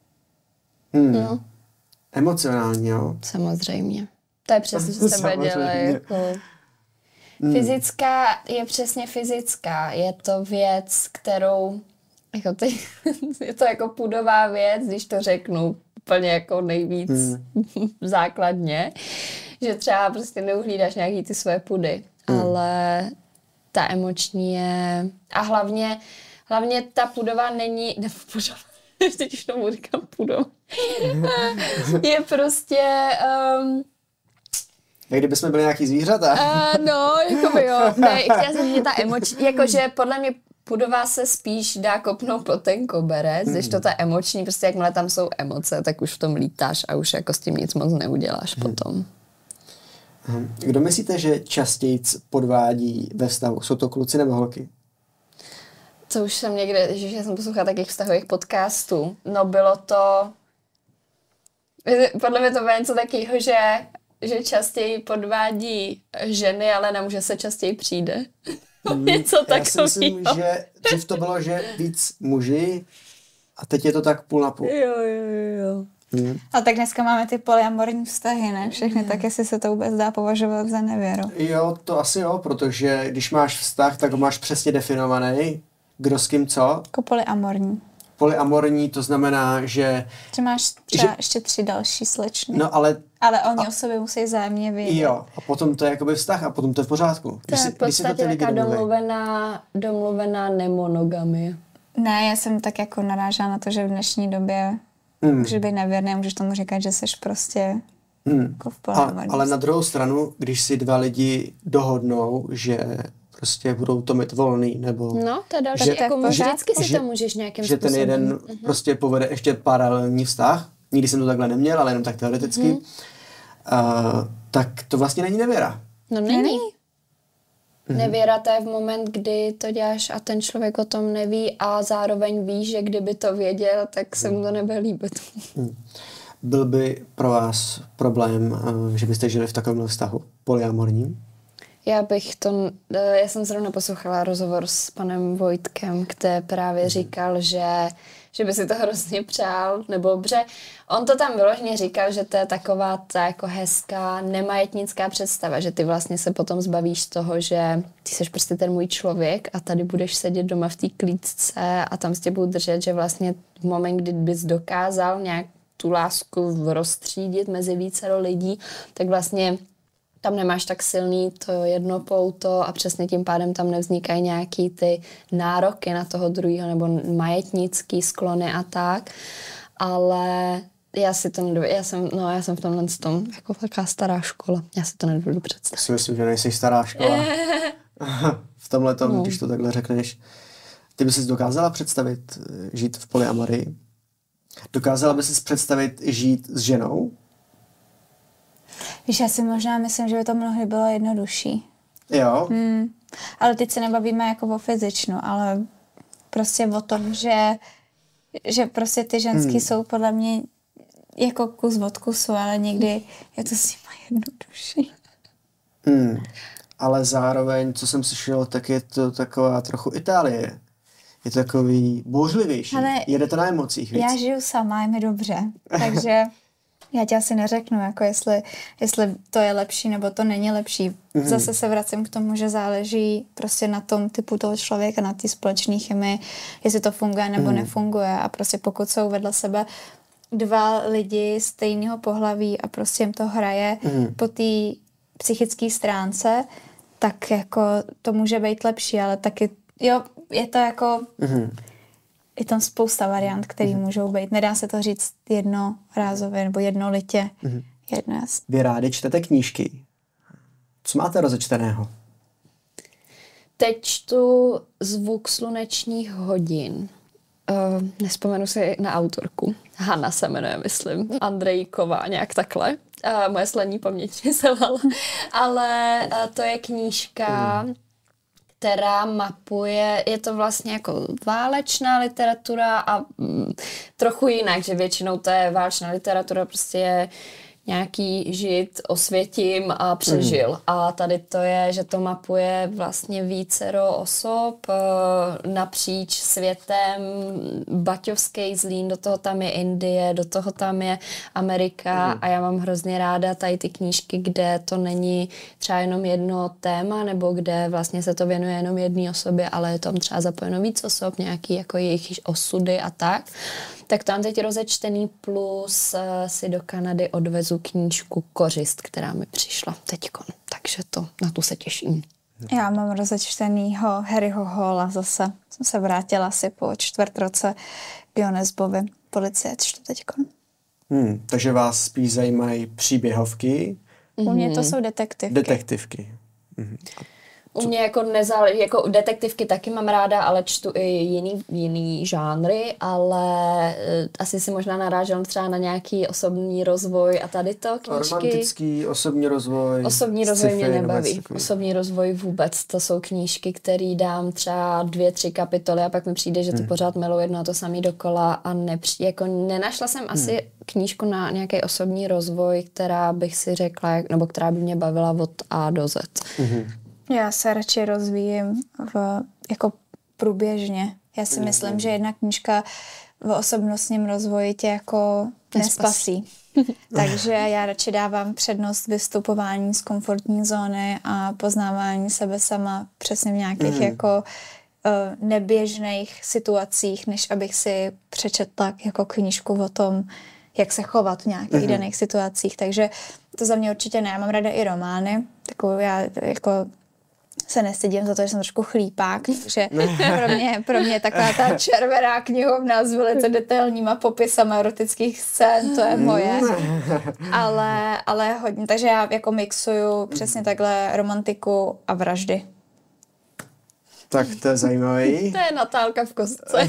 Hmm. No. Emocionální, jo. Samozřejmě. To je přesně, co jste věděli. Jako... Hmm. Fyzická je přesně fyzická. Je to věc, kterou... Jako ty, je to jako pudová věc, když to řeknu úplně jako nejvíc hmm. základně. Že třeba prostě neuhlídáš nějaký ty své pudy. Hmm. Ale... ta emoční je... A hlavně, hlavně ta pudová není... Ne, pudová. Teď už tomu říkám pudová. Je prostě... Um, Jak kdybychom byli nějaký zvířata. Uh, no, jako by jo. Ne, chtěla jsem říct, že ta emoční... Jakože podle mě pudová se spíš dá kopnout po ten koberec, když to ta emoční, prostě jakmile tam jsou emoce, tak už v tom lítáš a už jako s tím nic moc neuděláš hmm. potom. Kdo myslíte, že častěji podvádí ve vztahu? Jsou to kluci nebo holky? To už jsem někde, že jsem poslouchala takých vztahových podcastů. No bylo to, podle mě to bylo něco takového, že, že častěji podvádí ženy, ale na muže se častěji přijde. Hmm, něco já takového. si myslím, že dřív to bylo, že víc muži a teď je to tak půl na půl. Jo, jo, jo. Hmm. A tak dneska máme ty polyamorní vztahy, ne? Všechny, tak jestli se to vůbec dá považovat za nevěru. Jo, to asi jo, protože když máš vztah, tak ho máš přesně definovaný, kdo s kým co. Jako polyamorní. Polyamorní, to znamená, že... Že máš třeba že, ještě tři další slečny. No ale... Ale oni a, o sobě musí vzájemně vědět. Jo, a potom to je jakoby vztah a potom to je v pořádku. To je v podstatě taková domluvená, domluvená nemonogamie. Ne, já jsem tak jako narážela na to, že v dnešní době hmm. můžeš být nevěrný, můžeš tomu říkat, že jsi prostě hmm. jako v polyamorní. Ale na druhou stranu, když si dva lidi dohodnou, že prostě budou to mít volný, nebo... No, to je další. Že, jako vždycky si že, to můžeš nějakým že způsobem. Že ten jeden uh-huh. prostě povede ještě paralelní vztah. Nikdy jsem to takhle neměl, ale jenom tak teoreticky. Uh-huh. Uh, tak to vlastně není nevěra. No není. Uh-huh. Nevěra to je v moment, kdy to děláš a ten člověk o tom neví a zároveň ví, že kdyby to věděl, tak se mu to nebude líbit. Uh-huh. Byl by pro vás problém, uh, že byste žili v takovém vztahu polyamorním? Já bych to, já jsem zrovna poslouchala rozhovor s panem Vojtkem, kde právě říkal, že, že by si to hrozně přál, nebo dobře, on to tam vyloženě říkal, že to je taková ta jako hezká nemajetnická představa, že ty vlastně se potom zbavíš toho, že ty jsi prostě ten můj člověk a tady budeš sedět doma v té klíčce a tam s tě budu držet, že vlastně v moment, kdy bys dokázal nějak tu lásku rozstřídit mezi vícero lidí, tak vlastně tam nemáš tak silný to jedno pouto a přesně tím pádem tam nevznikají nějaký ty nároky na toho druhého nebo majetnický sklony a tak. Ale já si to nedovedu, já jsem, no já jsem v tomhle tom jako taková stará škola. Já si to nedovedu představit. Já si myslím, že nejsi stará škola. v tomhle tom, no. Když to takhle řekneš. Ty bys si dokázala představit žít v polyamorii? Dokázala bys si představit žít s ženou? Víš, já si možná myslím, že by to mnohdy bylo jednodušší. Jo. Hmm. Ale teď se nebavíme jako o fyzičnu, ale prostě o tom, že, že prostě ty ženský hmm. jsou podle mě jako kus od kusu, ale někdy je to s nima jednodušší. Hmm. Ale zároveň, co jsem slyšel, tak je to taková trochu Itálie. Je to takový bouřlivější. Ale jede to na emocích víc. Já žiju sama, je mi dobře, takže... Já ti asi neřeknu, jako jestli, jestli to je lepší nebo to není lepší. Mm-hmm. Zase se vracím k tomu, že záleží prostě na tom typu toho člověka, na té společné chemii, jestli to funguje nebo mm. nefunguje. A prostě pokud jsou vedle sebe dva lidi stejného pohlaví a prostě jim to hraje mm. po té psychické stránce, tak jako to může být lepší, ale taky, jo, je to jako... Mm. Je tam spousta variant, které mm-hmm. můžou být. Nedá se to říct jednorázově nebo jednolitě. Mm-hmm. Jedno Vy rádi čtete knížky. Co máte rozečteného? Teď čtu Zvuk slunečních hodin. Uh, nespomenu si na autorku. Hana se jmenuje, myslím. Andrejková, nějak takhle. Uh, moje slední paměť mi selhala. Ale uh, to je knížka... Mm. která mapuje, je to vlastně jako válečná literatura a mm, trochu jinak, že většinou to je válečná literatura, prostě je nějaký žid osvětím a přežil. Mm. A tady to je, že to mapuje vlastně vícero osob napříč světem, Baťovský Zlín, do toho tam je Indie, do toho tam je Amerika mm. a já mám hrozně ráda tady ty knížky, kde to není třeba jenom jedno téma, nebo kde vlastně se to věnuje jenom jedné osobě, ale je tam třeba zapojeno víc osob, nějaký jako jejich osudy a tak. Tak tam teď rozečtený plus uh, si do Kanady odvezu knížku Kořist, která mi přišla teďkon. Takže to, na tu se těším. Já mám rozečtenýho Harryho Halla zase. Jsem se vrátila asi po čtvrt roce k Jonesbovi. Policie čtu teďkon. Hmm, takže vás spíš zajímají příběhovky? U mě to jsou detektivky. Detektivky. Mhm. U mě jako nezáleží, jako detektivky taky mám ráda, ale čtu i jiný, jiný žánry, ale uh, asi si možná narážel třeba na nějaký osobní rozvoj a tady to knížky. Romantický, osobní rozvoj. Osobní rozvoj mě nebaví. Osobní rozvoj vůbec. To jsou knížky, které dám třeba dvě, tři kapitoly a pak mi přijde, že to hmm. pořád miluji jedno a to samý dokola a nepři, jako nenašla jsem hmm. asi knížku na nějaký osobní rozvoj, která bych si řekla, nebo která by mě bavila od A do Z. Hmm. Já se radši rozvíjím v, jako průběžně. Já si mm, myslím, mm. že jedna knížka v osobnostním rozvoji tě jako nespasí. Takže já radši dávám přednost vystupování z komfortní zóny a poznávání sebe sama přesně v nějakých mm. jako uh, neběžných situacích, než abych si přečetla jako knížku o tom, jak se chovat v nějakých mm. daných situacích. Takže to za mě určitě ne. Já mám ráda i romány. Takovou já jako se nestydím za to, že jsem trošku chlípák, takže pro mě, pro mě taková ta červená knihovna s velice detailníma popisama erotických scén, to je moje. Ale, ale hodně, takže já jako mixuju přesně takhle romantiku a vraždy. Tak to je zajímavý. To je Natálka v kostce.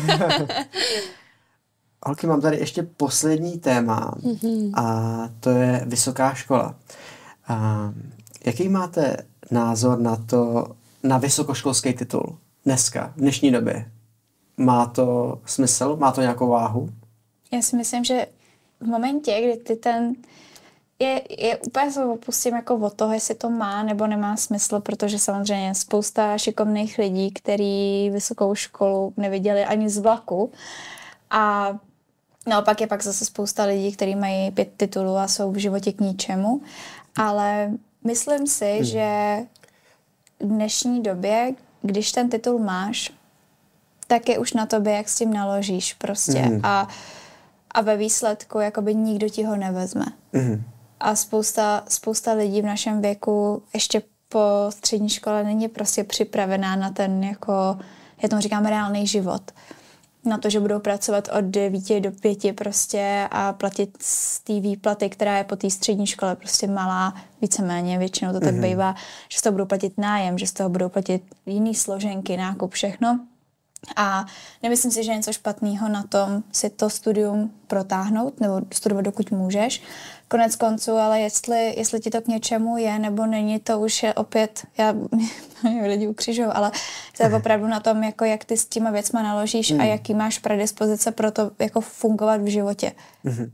Holky, mám tady ještě poslední téma mm-hmm. a to je vysoká škola. A jaký máte názor na to, na vysokoškolský titul dneska, v dnešní době? Má to smysl? Má to nějakou váhu? Já si myslím, že v momentě, kdy ty ten je, je úplně se opustím jako od toho, jestli to má nebo nemá smysl, protože samozřejmě spousta šikovných lidí, kteří vysokou školu neviděli ani z vlaku a naopak je pak zase spousta lidí, kteří mají pět titulů a jsou v životě k ničemu, ale myslím si, hmm. že v dnešní době, když ten titul máš, tak je už na tobě, jak s tím naložíš prostě. Hmm. A, a ve výsledku jakoby nikdo ti ho nevezme. Hmm. A spousta, spousta lidí v našem věku ještě po střední škole není prostě připravená na ten, jako, já tomu říkám, reálný život. Na to, že budou pracovat od devíti do pěti prostě a platit z té výplaty, která je po té střední škole prostě malá, víceméně, většinou to tak mm-hmm. bývá, že z toho budou platit nájem, že z toho budou platit jiný složenky, nákup, všechno. A nemyslím si, že je něco špatného na tom si to studium protáhnout nebo studovat, dokud můžeš. Konec konců, ale jestli, jestli ti to k něčemu je nebo není, to už je opět, já lidi ukřižují, ale to je opravdu na tom, jako jak ty s těma věcma naložíš mm. a jaký máš predispozice pro to jako fungovat v životě. Mm-hmm.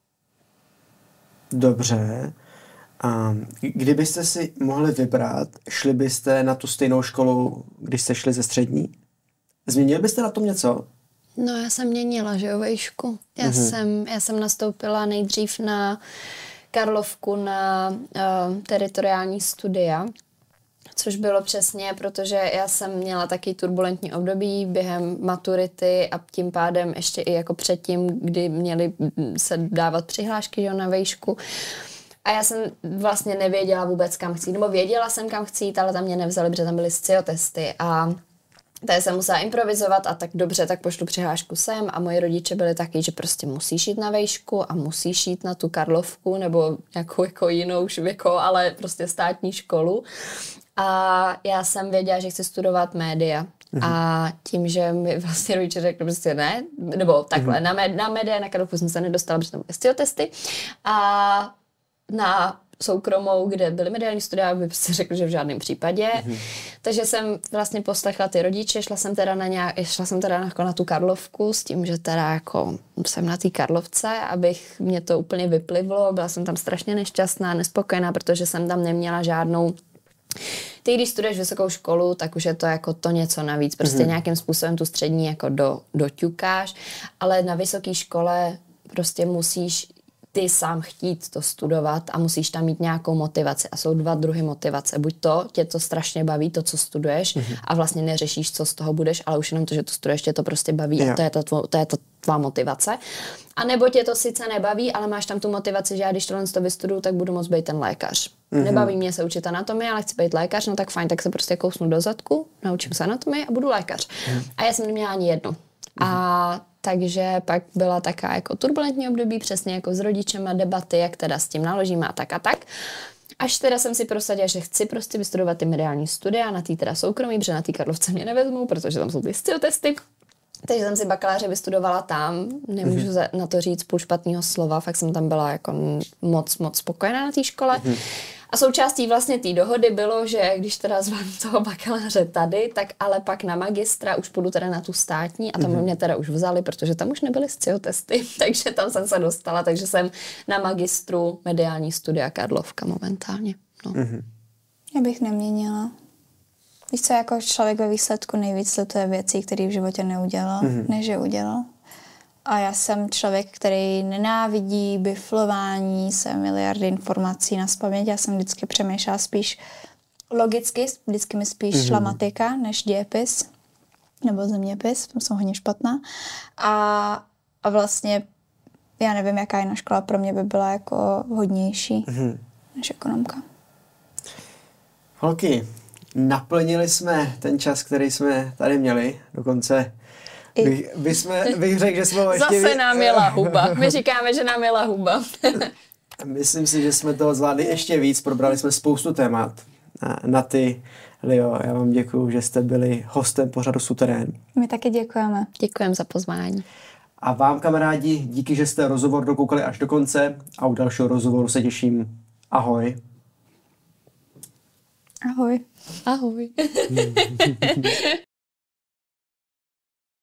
Dobře. A kdybyste si mohli vybrat, šli byste na tu stejnou školu, když jste šli ze střední? Změnili byste na tom něco? No, já jsem měnila, že jo, vejšku. Já, mm-hmm. jsem, já jsem nastoupila nejdřív na Karlovku na uh, teritoriální studia, což bylo přesně, protože já jsem měla taky turbulentní období během maturity a tím pádem ještě i jako předtím, kdy měly se dávat přihlášky, jo, na vejšku. A já jsem vlastně nevěděla vůbec, kam chci. Nebo věděla jsem, kam chci jít, ale tam mě nevzali, protože tam byly sciotesty a tady jsem musela improvizovat a tak dobře, tak pošlu přihlášku sem a moji rodiče byli taky, že prostě musíš jít na vejšku a musíš jít na tu Karlovku nebo nějakou jako jinou jako, ale prostě státní školu. A já jsem věděla, že chci studovat média. Mhm. A tím, že mi vlastně rodiče řekli prostě ne, nebo takhle, mhm. na, med, na média, na Karlovku jsem se nedostala, protože tam byly sciotesty. A na soukromou, kde byly mediální studia, by se řekl, že v žádném případě. Mm-hmm. Takže jsem vlastně poslechla ty rodiče, šla jsem teda na nějak, šla jsem teda jako na tu Karlovku s tím, že teda jako jsem na té Karlovce, abych mě to úplně vyplivlo. Byla jsem tam strašně nešťastná, nespokojená, protože jsem tam neměla žádnou. Ty, když studuješ vysokou školu, tak už je to jako to něco navíc. Prostě mm-hmm. nějakým způsobem tu střední jako do, doťukáš, ale na vysoké škole prostě musíš ty sám chtít to studovat a musíš tam mít nějakou motivaci. A jsou dva druhy motivace. Buď to, tě to strašně baví, to, co studuješ mm-hmm. a vlastně neřešíš, co z toho budeš, ale už jenom to, že to studuješ, tě to prostě baví yeah. a to je, to, tvo, to je to tvá motivace. A nebo tě to sice nebaví, ale máš tam tu motivaci, že já když tohle to vystuduju, tak budu moct být ten lékař. Mm-hmm. Nebaví mě se učit anatomii, ale chci být lékař, no tak fajn, tak se prostě kousnu do zadku, naučím se anatomii a budu lékař. Mm-hmm. A já jsem neměla ani jedno. Mm-hmm. A takže pak byla taká jako turbulentní období, přesně jako s rodičema, debaty, jak teda s tím naložíme a tak a tak. Až teda jsem si prosadila, že chci prostě vystudovat ty mediální studia, na tý teda soukromí, protože na tý Karlovce mě nevezmou, protože tam jsou ty sciotesty. Takže jsem si bakaláře vystudovala tam, nemůžu mm-hmm. na to říct půl špatného slova, fakt jsem tam byla jako moc, moc spokojená na té škole. Mm-hmm. A součástí vlastně té dohody bylo, že když teda zvládnu toho bakaláře tady, tak ale pak na magistra už půjdu teda na tu státní a tam mm-hmm. mě teda už vzali, protože tam už nebyly sciotesty, takže tam jsem se dostala, takže jsem na magistru mediální studia Karlovka momentálně. No. Mm-hmm. Já bych neměnila. Víš co, jako člověk ve výsledku nejvíc sleduje věcí, které v životě neudělal, mm-hmm. než je udělal. A já jsem člověk, který nenávidí biflování se miliardy informací na spaměť. Já jsem vždycky přemýšlela spíš logicky, vždycky mi spíš mm-hmm. šla matika než dějepis nebo zeměpis, tam jsem hodně špatná. A, a vlastně já nevím, jaká jiná škola pro mě by byla jako hodnější mm-hmm. než ekonomka. Holky, naplnili jsme ten čas, který jsme tady měli, dokonce bych, bych, jsme, bych řekl, že jsme ještě... Zase nám jela huba. My říkáme, že nám jela huba. Myslím si, že jsme toho zvládli ještě víc, probrali jsme spoustu témat. Na ty, Lio, já vám děkuju, že jste byli hostem pořadu Suterén. My taky děkujeme. Děkujeme za pozvání. A vám, kamarádi, díky, že jste rozhovor dokoukali až do konce a u dalšího rozhovoru se těším. Ahoj. Ahoj. Ahoj.